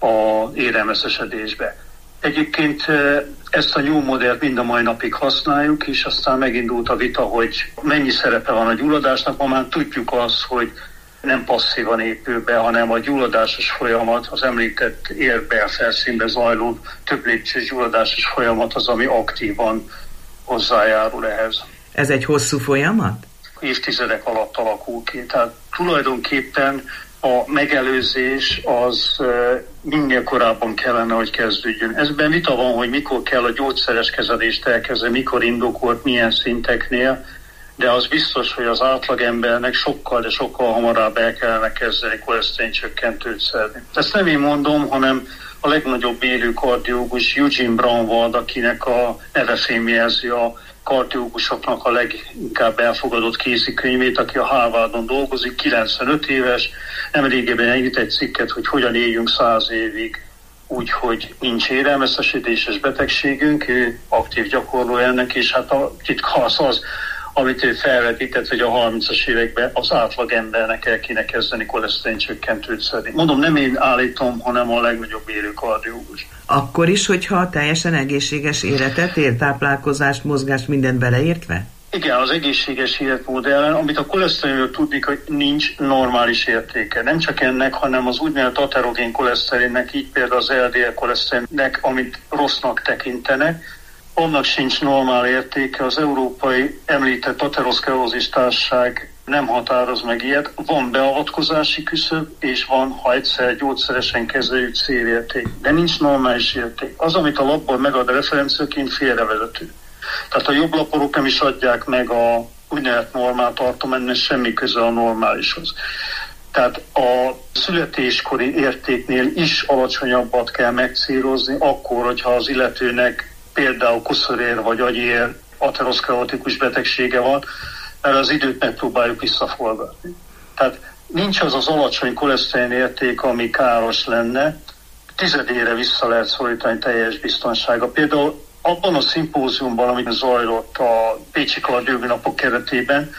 [SPEAKER 7] az érelmeszesedésbe. Egyébként ezt a nyúlmodellt mind a mai napig használjuk, és aztán megindult a vita, hogy mennyi szerepe van a gyulladásnak. Ma már tudjuk azt, hogy nem passzívan épül be, hanem a gyulladásos folyamat, az említett érbelfelszínbe zajló több lépcsős gyulladásos folyamat az, ami aktívan hozzájárul ehhez.
[SPEAKER 6] Ez egy hosszú folyamat?
[SPEAKER 7] Évtizedek alatt alakul ki. Tehát tulajdonképpen a megelőzés az minél korábban kellene, hogy kezdődjön. Ezben vita van, hogy mikor kell a gyógyszeres kezelést elkezdeni, mikor indokolt, milyen szinteknél, de az biztos, hogy az átlagembernek sokkal, de sokkal hamarabb el kellene kezdeni koleszterin csökkentőt szedni. Ezt nem én mondom, hanem a legnagyobb élő kardiológus Eugene Braunwald, akinek a neve fémjelzi a kardiológusoknak a leginkább elfogadott kézikönyvét, aki a Harvardon dolgozik, kilencvenöt éves, nemrégében írt egy cikket, hogy hogyan éljünk száz évig úgy, hogy nincs érelmeszesedéses betegségünk, ő aktív gyakorló ennek, és hát a titka az az, amit ő felvetített, hogy a harmincas években az átlag embernek el kéne kezdeni koleszterin csökkentőt szedni. Mondom, nem én állítom, hanem a legnagyobb élő kardiológus.
[SPEAKER 6] Akkor is, hogyha teljesen egészséges életet ér, táplálkozást, mozgást, mindent beleértve?
[SPEAKER 7] Igen, az egészséges életmód ellen, amit a koleszterinről tudni, hogy nincs normális értéke. Nem csak ennek, hanem az úgynevezett aterogén koleszterinnek, így például az el dé el koleszterinnek, amit rossznak tekintenek, annak sincs normál értéke. Az európai említett ateroszklerózis társaság nem határoz meg ilyet. Van beavatkozási küszöb, és van, ha egyszer gyógyszeresen kezeljük, célérték. De nincs normális érték. Az, amit a labból megad referenciaként, félrevezető. Tehát a jobb laborok nem is adják meg a úgynevezett normál tartományt, mert semmi köze a normálishoz. Tehát a születéskori értéknél is alacsonyabbat kell megcélozni, akkor, hogyha az illetőnek például kuszorér vagy agyér ateroszklerotikus betegsége van, mert az időt megpróbáljuk visszaforgatni. Tehát nincs az az alacsony koleszterin érték, ami káros lenne, tizedére vissza lehet szorítani teljes biztonsága. Például abban a szimpóziumban, amit zajlott a Pécsi Kardiológiai Napok keretében,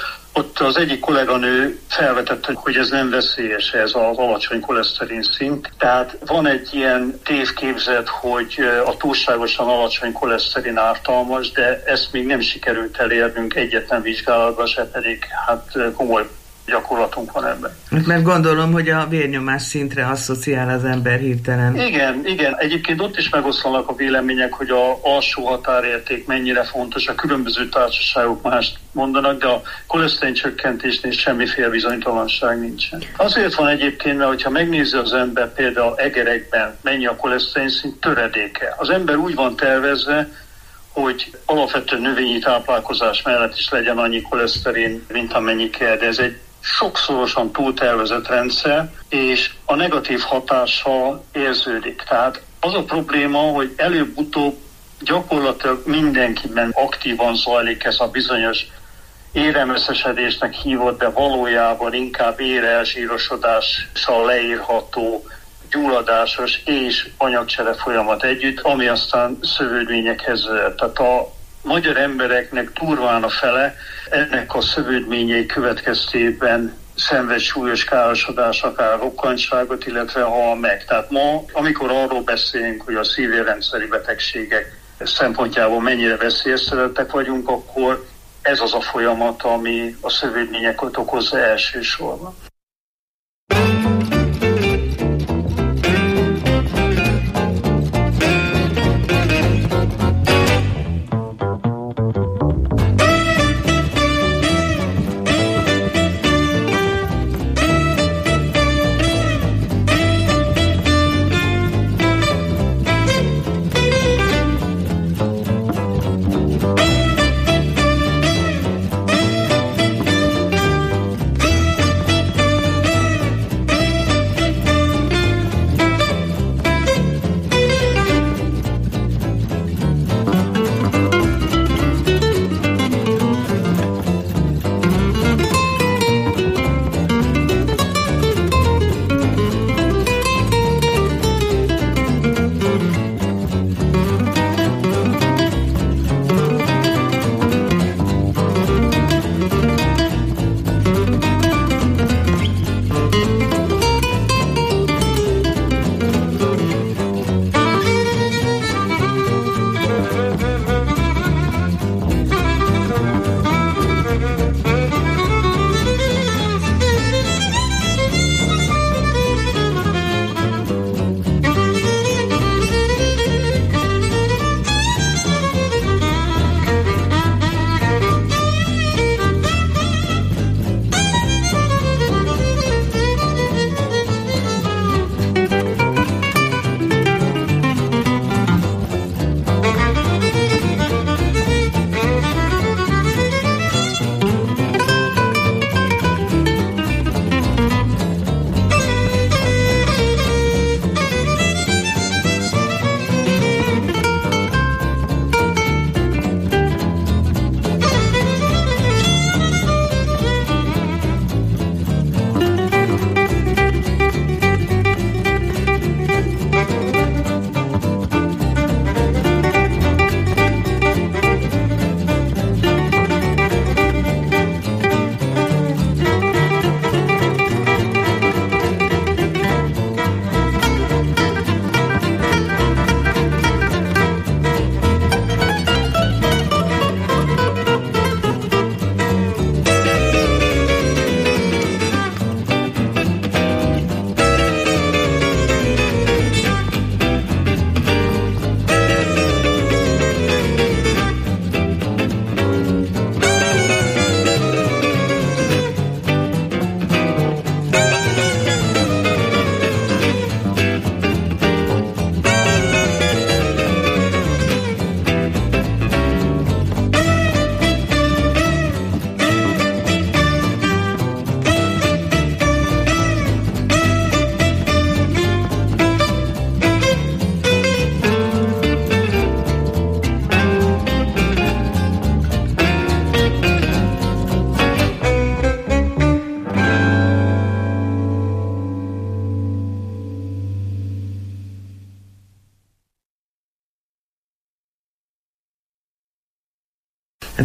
[SPEAKER 7] ott az egyik kolléganő felvetette, hogy ez nem veszélyes, ez az alacsony koleszterin szint. Tehát van egy ilyen tévképzet, hogy a túlságosan alacsony koleszterin ártalmas, de ezt még nem sikerült elérnünk egyetlen vizsgálatban, se pedig hát komoly gyakorlatunk van ebben.
[SPEAKER 6] Mert gondolom, hogy a vérnyomás szintre asszociál az ember hirtelen.
[SPEAKER 7] Igen, igen. Egyébként ott is megoszlanak a vélemények, hogy a alsó határérték mennyire fontos. A különböző társaságok mást mondanak, de a koleszterin csökkentésnél semmiféle bizonytalanság nincsen. Azért van egyébként, mert hogyha megnézi az ember például egerekben mennyi a koleszterin szint, töredéke. Az ember úgy van tervezve, hogy alapvető növényi táplálkozás mellett is legyen annyi koleszterin, mint amennyi kell, de ez egy sokszorosan túltervezett rendszer, és a negatív hatása érződik. Tehát az a probléma, hogy előbb-utóbb gyakorlatilag mindenkiben aktívan zajlik ez a bizonyos érelmeszesedésnek hívott, de valójában inkább érelzsírosodással leírható gyulladásos és anyagcsere folyamat együtt, ami aztán szövődményekhez vezet. Tehát a magyar embereknek durván a fele ennek a szövődményei következtében szenved súlyos károsodás, akár rokkantságot, illetve hal meg. Tehát ma, amikor arról beszélünk, hogy a szívérrendszeri betegségek szempontjából mennyire veszélyeztetettek vagyunk, akkor ez az a folyamat, ami a szövődményeket okozza elsősorban.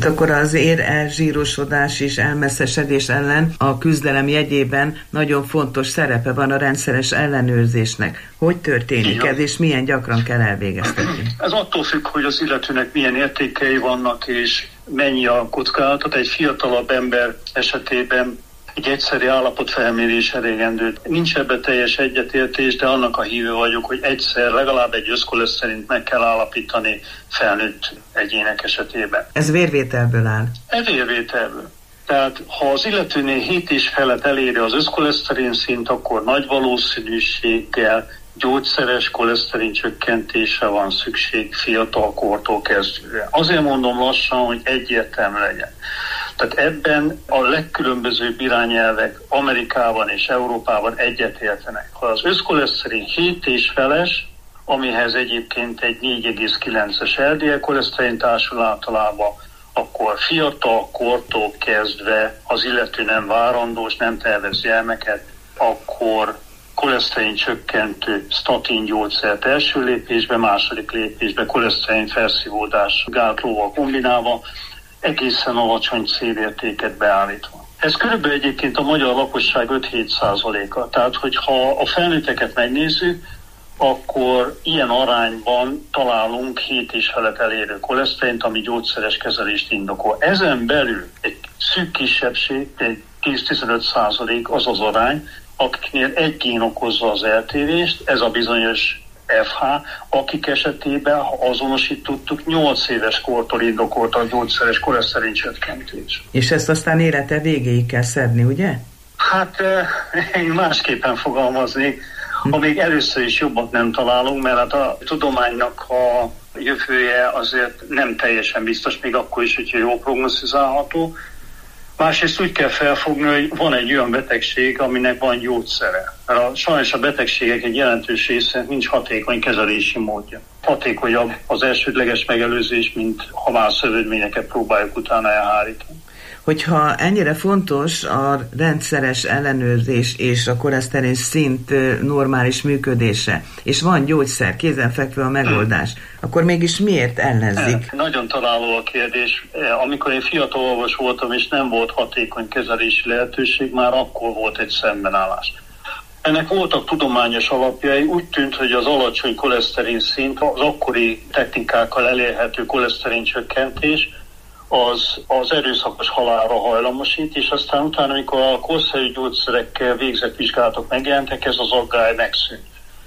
[SPEAKER 6] Hát akkor az ér elzsírosodás és elmesszesedés ellen a küzdelem jegyében nagyon fontos szerepe van a rendszeres ellenőrzésnek. Hogy történik Igen. ez, és milyen gyakran kell elvégeztetni?
[SPEAKER 7] Ez attól függ, hogy az illetőnek milyen értékei vannak, és mennyi a kockázatot. Egy fiatalabb ember esetében egy egyszeri állapotfelmérés elegendő. Nincs ebben teljes egyetértés, de annak a hívő vagyok, hogy egyszer legalább egy összkoleszterint meg kell állapítani felnőtt egyének esetében.
[SPEAKER 6] Ez vérvételből áll?
[SPEAKER 7] Ez vérvételből. Tehát ha az illetőnél hét és felett eléri az összkoleszterin szint, akkor nagy valószínűséggel gyógyszeres koleszterin csökkentésre van szükség fiatal kortól kezdve. Azért mondom lassan, hogy egyértelmű legyen. Tehát ebben a legkülönbözőbb irányelvek Amerikában és Európában egyetértenek. Ha az összkoleszterin hét és feles, amihez egyébként egy négy egész kilences el dé el koleszterin társul általában, akkor fiatal kortól kezdve az illető nem várandós, nem tervez gyermeket, akkor koleszterin csökkentő statin gyógyszert első lépésbe, második lépésbe koleszterin felszívódás gátlóval kombinálva, egészen alacsony célértéket beállítva. Ez körülbelül egyébként a magyar lakosság öt-hét százaléka. Tehát, hogyha a felnőtteket megnézzük, akkor ilyen arányban találunk hét és felett elérő koleszterint, ami gyógyszeres kezelést indokol. Ezen belül egy szűk kisebbség, egy tíz-tizenöt százalék az az arány, akiknél egy gén okozza az eltérést, ez a bizonyos ef há, akik esetében, ha azonosítottuk, nyolc éves kortól indokolta a gyógyszeres koleszterin csökkentés.
[SPEAKER 6] És ezt aztán élete végéig kell szedni, ugye?
[SPEAKER 7] Hát én másképpen fogalmaznék, ha még először is jobbat nem találunk, mert hát a tudománynak a jövője azért nem teljesen biztos, még akkor is, hogyha jól prognosztizálható. Másrészt úgy kell felfogni, hogy van egy olyan betegség, aminek van gyógyszere. Mert a, sajnos a betegségek egy jelentős része nincs hatékony kezelési módja. Hatékonyabb az elsődleges megelőzés, mint ha más szövődményeket próbáljuk utána elhárítani.
[SPEAKER 6] Hogyha ennyire fontos a rendszeres ellenőrzés és a koleszterin szint normális működése, és van gyógyszer, kézenfekvő a megoldás, akkor mégis miért ellenzik?
[SPEAKER 7] Nagyon találó a kérdés. Amikor én fiatal orvos voltam, és nem volt hatékony kezelési lehetőség, már akkor volt egy szembenállás. Ennek voltak tudományos alapjai, úgy tűnt, hogy az alacsony koleszterin szint, az akkori technikákkal elérhető koleszterin csökkentés, az, az erőszakos halálra hajlamosít, és aztán utána, amikor a korszerű gyógyszerekkel végzett vizsgálatok megjelentek, ez az aggály megszűnt.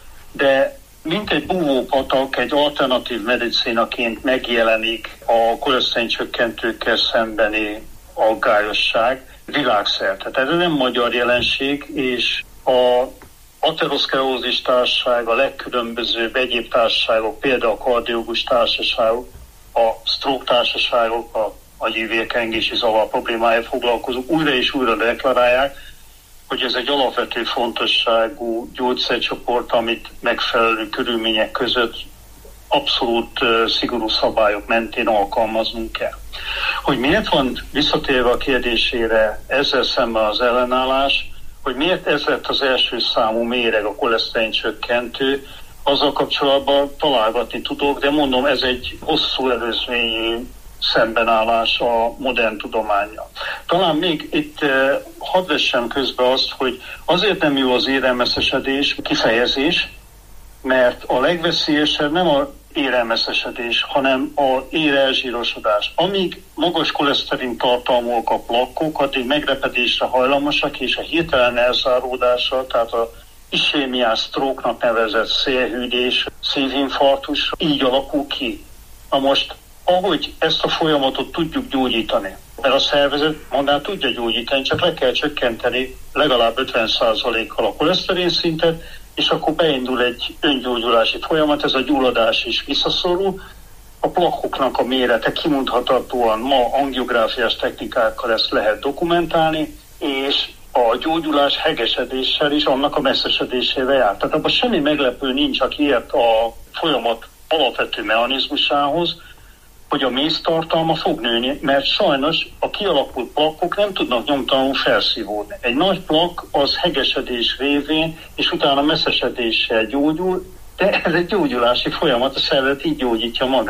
[SPEAKER 7] De mint egy búvópatak, egy alternatív medicínaként megjelenik a koleszterin csökkentőkkel szembeni aggályosság világszerte. Tehát ez nem magyar jelenség, és a ateroszklerózis társaság, a legkülönbözőbb egyéb társaságok, például a kardiológus társaságok, a stroke társaságok, a agyvérkengési zavar problémája foglalkozók újra és újra deklarálják, hogy ez egy alapvető fontosságú gyógyszercsoport, amit megfelelő körülmények között abszolút uh, szigorú szabályok mentén alkalmaznunk kell. Hogy miért van, visszatérve a kérdésére, ezzel szemben az ellenállás, hogy miért ez lett az első számú méreg a koleszterin csökkentő, azzal kapcsolatban találgatni tudok, de mondom, ez egy hosszú előzményű szembenállás a modern tudománnyal. Talán még itt eh, hadd vessem közbe azt, hogy azért nem jó az érelmeszesedés kifejezés, mert a legveszélyesebb nem a érelmeszesedés, hanem a érelzsírosodás. Amíg magas koleszterin tartalmúak a plakkok, addig megrepedésre hajlamosak, és a hirtelen elzáródása, tehát a ischémiás stroke-nak nevezett szélhűdés, szívinfarktus így alakul ki. Na most, ahogy ezt a folyamatot tudjuk gyógyítani, mert a szervezet magát tudja gyógyítani, csak le kell csökkenteni legalább ötven százalékkal a koleszterin szintet, és akkor beindul egy öngyógyulási folyamat, ez a gyulladás is visszaszorul. A plakkoknak a mérete kimondhatóan ma angiográfiás technikákkal ezt lehet dokumentálni, és a gyógyulás hegesedéssel is annak a messzesedésével jár. Tehát abban semmi meglepő nincs, aki ért a folyamat alapvető mechanizmusához, hogy a méztartalma fog nőni, mert sajnos a kialakult plakkok nem tudnak nyomtalanul felszívódni. Egy nagy plakk az hegesedés révén, és utána messzesedéssel gyógyul, de ez egy gyógyulási folyamat, a szervezet így gyógyítja magát.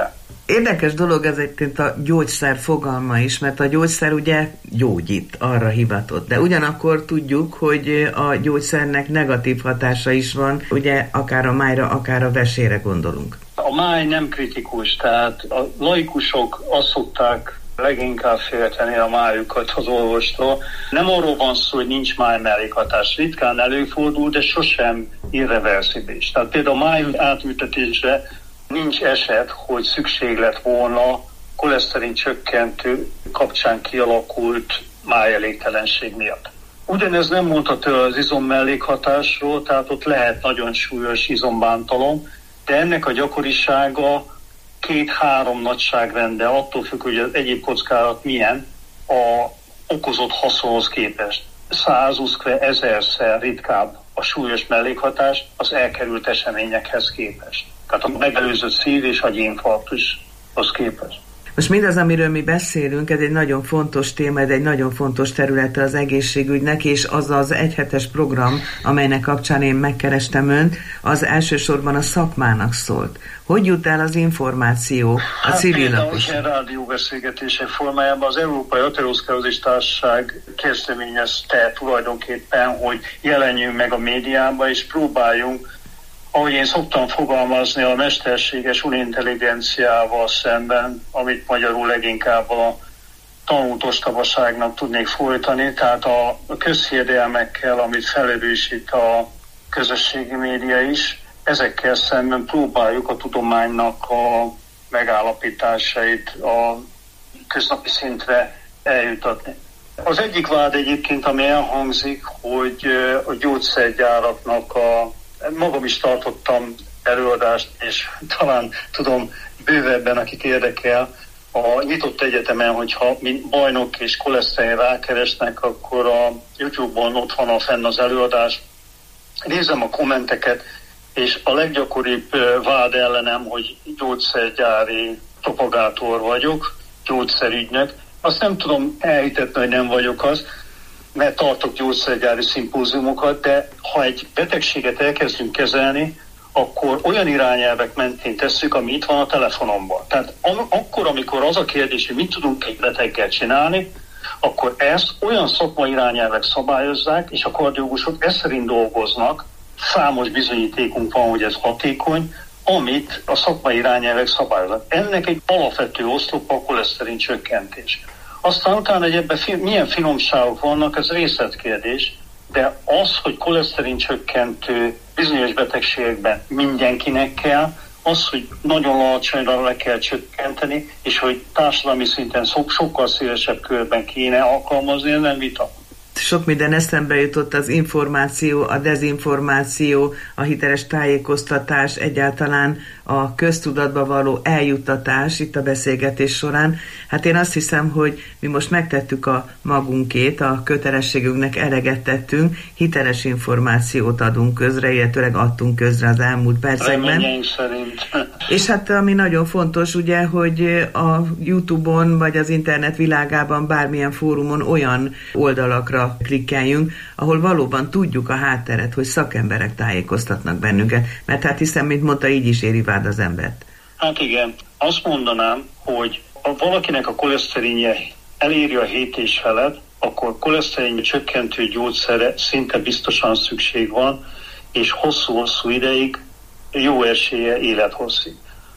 [SPEAKER 6] Érdekes dolog ez egyébként a gyógyszer fogalma is, mert a gyógyszer ugye gyógyít, arra hivatott. De ugyanakkor tudjuk, hogy a gyógyszernek negatív hatása is van, ugye akár a májra, akár a vesére gondolunk.
[SPEAKER 7] A máj nem kritikus, tehát a laikusok azt szokták leginkább félteni a májukat az orvostól. Nem arról van szó, hogy nincs máj mellékhatás. Ritkán előfordul, de sosem irreversibilis. Tehát például a máj átültetésre nincs eset, hogy szükség lett volna koleszterin csökkentő kapcsán kialakult májelégtelenség miatt. Ugyanez nem mondható az izom mellékhatásról, tehát ott lehet nagyon súlyos izombántalom, de ennek a gyakorisága két-három nagyságrende, attól függ, hogy az egyéb kockázat milyen, a okozott haszonhoz képest. Százszor, ezerszer ritkább a súlyos mellékhatás az elkerült eseményekhez képest. Tehát a megelőzött szív- és agyinfarktushoz képest.
[SPEAKER 6] Most mindaz, amiről mi beszélünk, ez egy nagyon fontos téma, ez egy nagyon fontos területe az egészségügynek, és az az egyhetes program, amelynek kapcsán én megkerestem önt, az elsősorban a szakmának szólt. Hogy jut el az információ a
[SPEAKER 7] hát
[SPEAKER 6] civil
[SPEAKER 7] lakosság?
[SPEAKER 6] lakosság?
[SPEAKER 7] Hát például rádióbeszélgetések formájában az Európai Ateroszklerózis Társaság kezdeményezte tulajdonképpen, hogy jelenjünk meg a médiába, és próbáljunk, ahogy én szoktam fogalmazni, a mesterséges unintelligenciával szemben, amit magyarul leginkább a tanult ostobaságnak tudnék folytani, tehát a közhiedelmekkel, amit felerősít a közösségi média is, ezekkel szemben próbáljuk a tudománynak a megállapításait a köznapi szintre eljutatni. Az egyik vád egyébként, ami elhangzik, hogy a gyógyszergyáraknak a magam is tartottam előadást, és talán tudom bővebben, akik érdekel, a nyitott egyetemen, hogyha mint bajnok és koleszterin rákeresnek, akkor a YouTube-on ott van a fenn az előadás. Nézem a kommenteket, és a leggyakoribb vád ellenem, hogy gyógyszergyári propagátor vagyok, gyógyszerügynök. Azt nem tudom elhitetni, hogy nem vagyok az, mert tartok gyógyszergyári szimpóziumokat, de ha egy betegséget elkezdünk kezelni, akkor olyan irányelvek mentén tesszük, ami itt van a telefonomban. Tehát am- akkor, amikor az a kérdés, hogy mit tudunk egy beteggel csinálni, akkor ezt olyan szakmai irányelvek szabályozzák, és a kardiológusok ezt szerint dolgoznak, számos bizonyítékunk van, hogy ez hatékony, amit a szakmai irányelvek szabályoznak. Ennek egy alapvető oszlopa a koleszterin csökkentés. Aztán utána, hogy ebben fi- milyen finomságok vannak, ez részletkérdés, de az, hogy koleszterin csökkentő bizonyos betegségekben mindenkinek kell, az, hogy nagyon alacsonyra le kell csökkenteni, és hogy társadalmi szinten so- sokkal szélesebb körben kéne alkalmazni, ez nem vita.
[SPEAKER 6] Sok minden eszembe jutott, az információ, a dezinformáció, a hiteles tájékoztatás, egyáltalán a köztudatba való eljuttatás itt a beszélgetés során. Hát én azt hiszem, hogy mi most megtettük a magunkét, a kötelességünknek eleget tettünk, hiteles információt adunk közre, illetőleg adtunk közre az elmúlt percekben.
[SPEAKER 7] Reményeink szerint.
[SPEAKER 6] És hát ami nagyon fontos, ugye, hogy a YouTube-on vagy az internet világában bármilyen fórumon olyan oldalakra klikkeljünk, ahol valóban tudjuk a hátteret, hogy szakemberek tájékoztatnak bennünket, mert hát hiszen, mint mondta, így is éri vád az embert.
[SPEAKER 7] Hát igen, azt mondanám, hogy ha valakinek a koleszterinje eléri a hét és felett, akkor koleszterin csökkentő gyógyszerre szinte biztosan szükség van, és hosszú-hosszú ideig jó esélye élethosszig.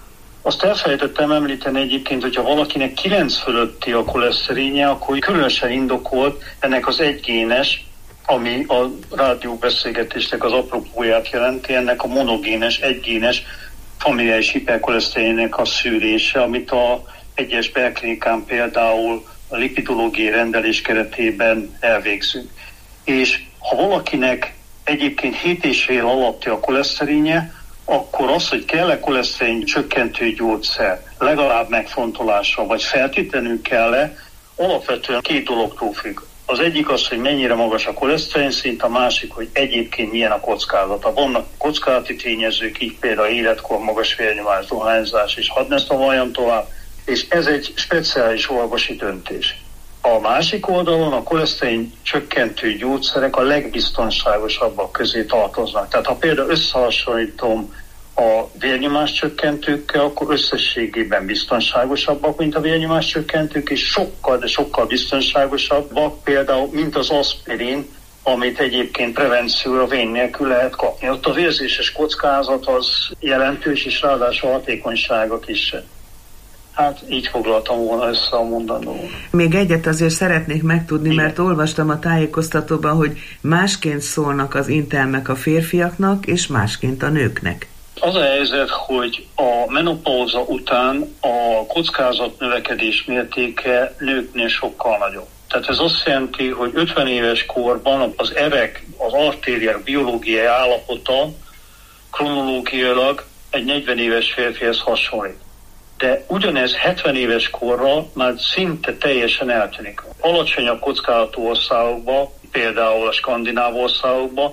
[SPEAKER 7] Azt elfelejtettem említeni egyébként, hogyha valakinek kilenc fölötti a koleszterinje, akkor különösen indokolt ennek az egygénes, ami a rádióbeszélgetésnek az apropóját jelenti, ennek a monogénes, egygénes familiáris hiperkoleszterinnek a szűrése, amit a egyes belklinikán például a lipidológiai rendelés keretében elvégzünk. És ha valakinek egyébként hét és fél alatti a koleszterinje, akkor az, hogy kell-e koleszterin csökkentő gyógyszer legalább megfontolásra, vagy feltétlenül kell-e, alapvetően két dologtól függ. Az egyik az, hogy mennyire magas a koleszterin szint, a másik, hogy egyébként milyen a kockázata. Vannak kockázati tényezők, így például életkor, magas vérnyomás, dohányzás, és hadd ne szavaljam tovább, és ez egy speciális orvosi döntés. A másik oldalon a koleszterin csökkentő gyógyszerek a legbiztonságosabbak közé tartoznak. Tehát ha például összehasonlítom a vérnyomás csökkentőkkel, akkor összességében biztonságosabbak, mint a vérnyomás csökkentők, és sokkal, de sokkal biztonságosabbak, például, mint az aspirin, amit egyébként prevencióra vén nélkül lehet kapni. Ott a vérzéses kockázat az jelentős, és ráadásul a hatékonysága kisebb. Hát így foglaltam volna össze a mondandót.
[SPEAKER 6] Még egyet azért szeretnék megtudni, igen, mert olvastam a tájékoztatóban, hogy másként szólnak az intelmek a férfiaknak, és másként a nőknek.
[SPEAKER 7] Az a helyzet, hogy a menopauza után a kockázat növekedés mértéke nőknél sokkal nagyobb. Tehát ez azt jelenti, hogy ötven éves korban az erek, az artériák biológiai állapota kronológiailag egy negyven éves férfihez hasonlít. De ugyanez hetven éves korra már szinte teljesen eltűnik. Alacsonyabb kockázatú országokban, például a skandináv országokban,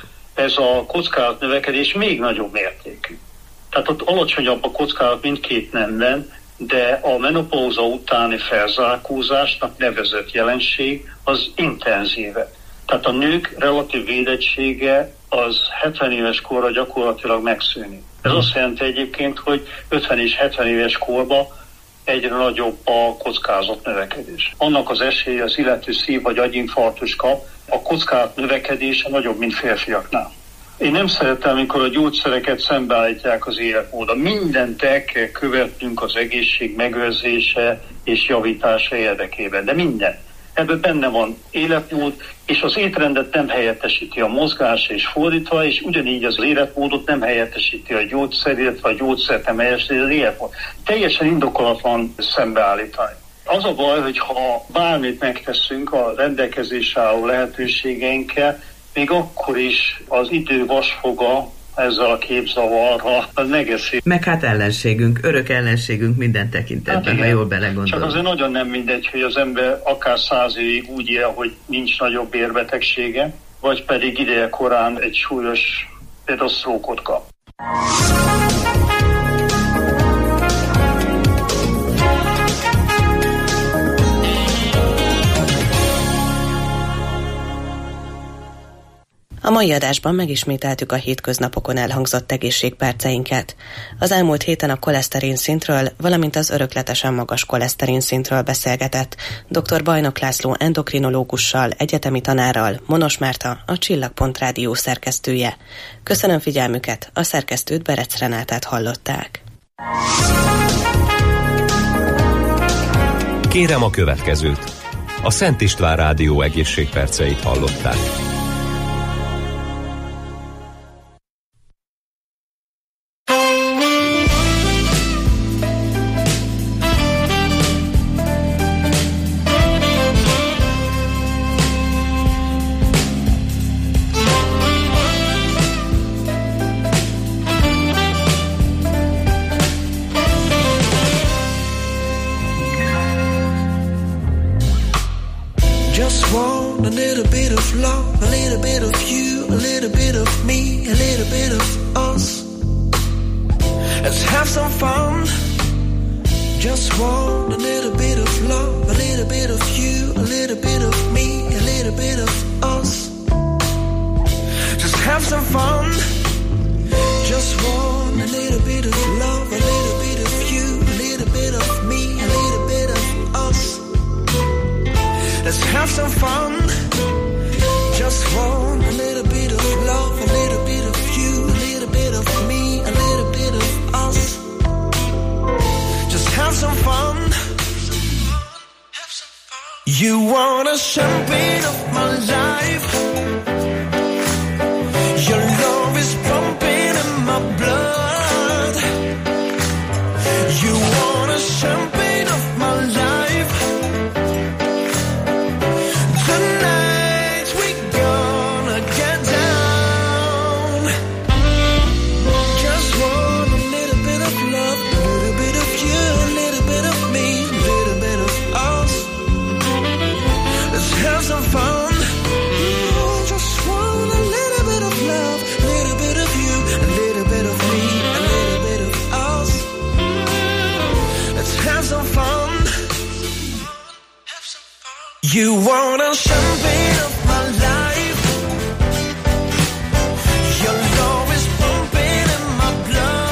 [SPEAKER 7] ez a kockázat növekedés még nagyobb mértékű. Tehát ott alacsonyabb a kockázat mindkét nemben, de a menopauza utáni felzárkózásnak nevezett jelenség az intenzíve. Tehát a nők relatív védettsége az hetven éves korra gyakorlatilag megszűnik. Ez azt jelenti egyébként, hogy ötven és hetven éves korban egyre nagyobb a kockázat növekedés. Annak az esélye, az illető szív- vagy agyinfarktus kap, a kockázat növekedése nagyobb, mint férfiaknál. Én nem szeretem, amikor a gyógyszereket szembeállítják az életmódra. Mindent el kell követnünk az egészség megőrzése és javítása érdekében, de minden. Ebben benne van életmód, és az étrendet nem helyettesíti a mozgás és fordítva, és ugyanígy az életmódot nem helyettesíti a gyógyszer, illetve a gyógyszert nem helyettesíti az életmód. Teljesen indokolatlan szembeállítani. Az a baj, hogy ha bármit megteszünk a rendelkezésre álló lehetőségeinkkel, még akkor is az idő vasfoga ezzel a képzavarral, az megeszi.
[SPEAKER 6] Meg hát ellenségünk, örök ellenségünk minden tekintetben, hát ha jól belegondolunk.
[SPEAKER 7] Csak azért nagyon nem mindegy, hogy az ember akár száz évig úgy él, hogy nincs nagyobb bérbetegsége, vagy pedig ideje korán egy súlyos például sztrókot kap.
[SPEAKER 5] A mai adásban megismételtük a hétköznapokon elhangzott egészségperceinket. Az elmúlt héten a koleszterin szintről, valamint az örökletesen magas koleszterin szintről beszélgetett dr. Bajnok László endokrinológussal, egyetemi tanárral, Monos Márta, a Csillagpont Rádió szerkesztője. Köszönöm figyelmüket, a szerkesztőt, Berec Renátát hallották.
[SPEAKER 1] Kérem a következőt. A Szent István Rádió egészségperceit hallották.
[SPEAKER 8] You want a champagne of my life. Your love is pumping in my blood.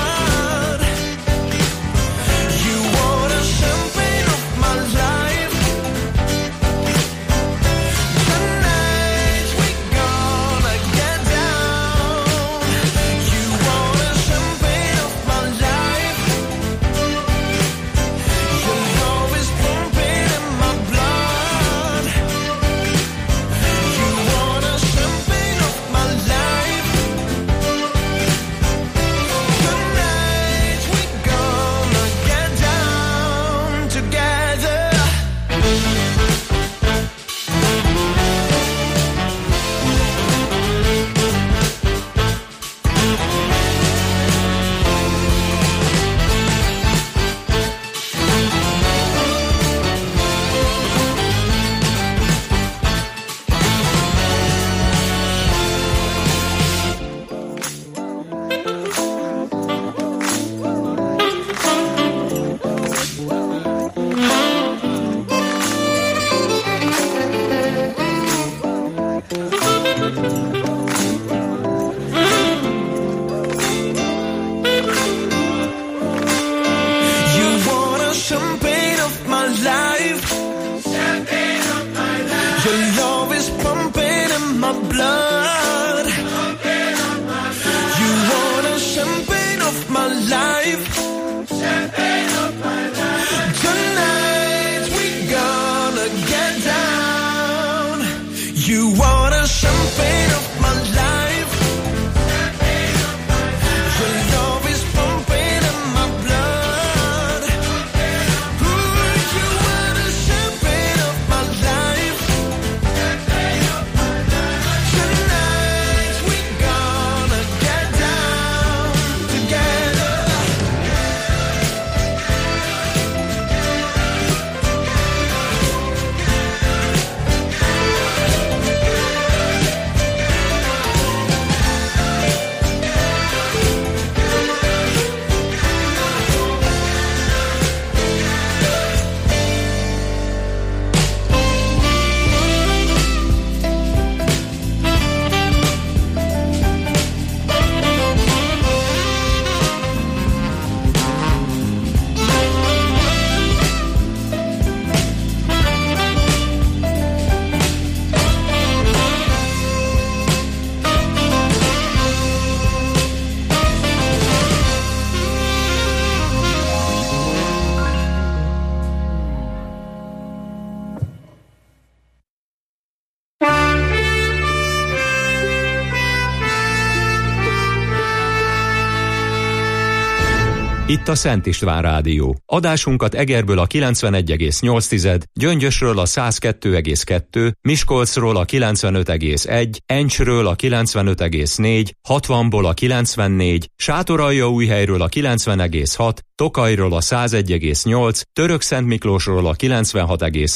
[SPEAKER 8] You want a champagne of my life. Your love is pumping in my blood. Ooh, you want a champagne of my life. Tonight we gonna get down together.
[SPEAKER 9] Itt a Szent István Rádió. Adásunkat Egerből a kilencvenegy egész nyolc, Gyöngyösről a száz kettő egész kettő, Miskolcról a kilencvenöt egész egy, Encsről a kilencvenöt egész négy, hatvanból a kilencvennégy, Sátoraljaújhelyről a kilencven egész hat, Tokajról a száz egy egész nyolc, Törökszentmiklósról a kilencvenhat egész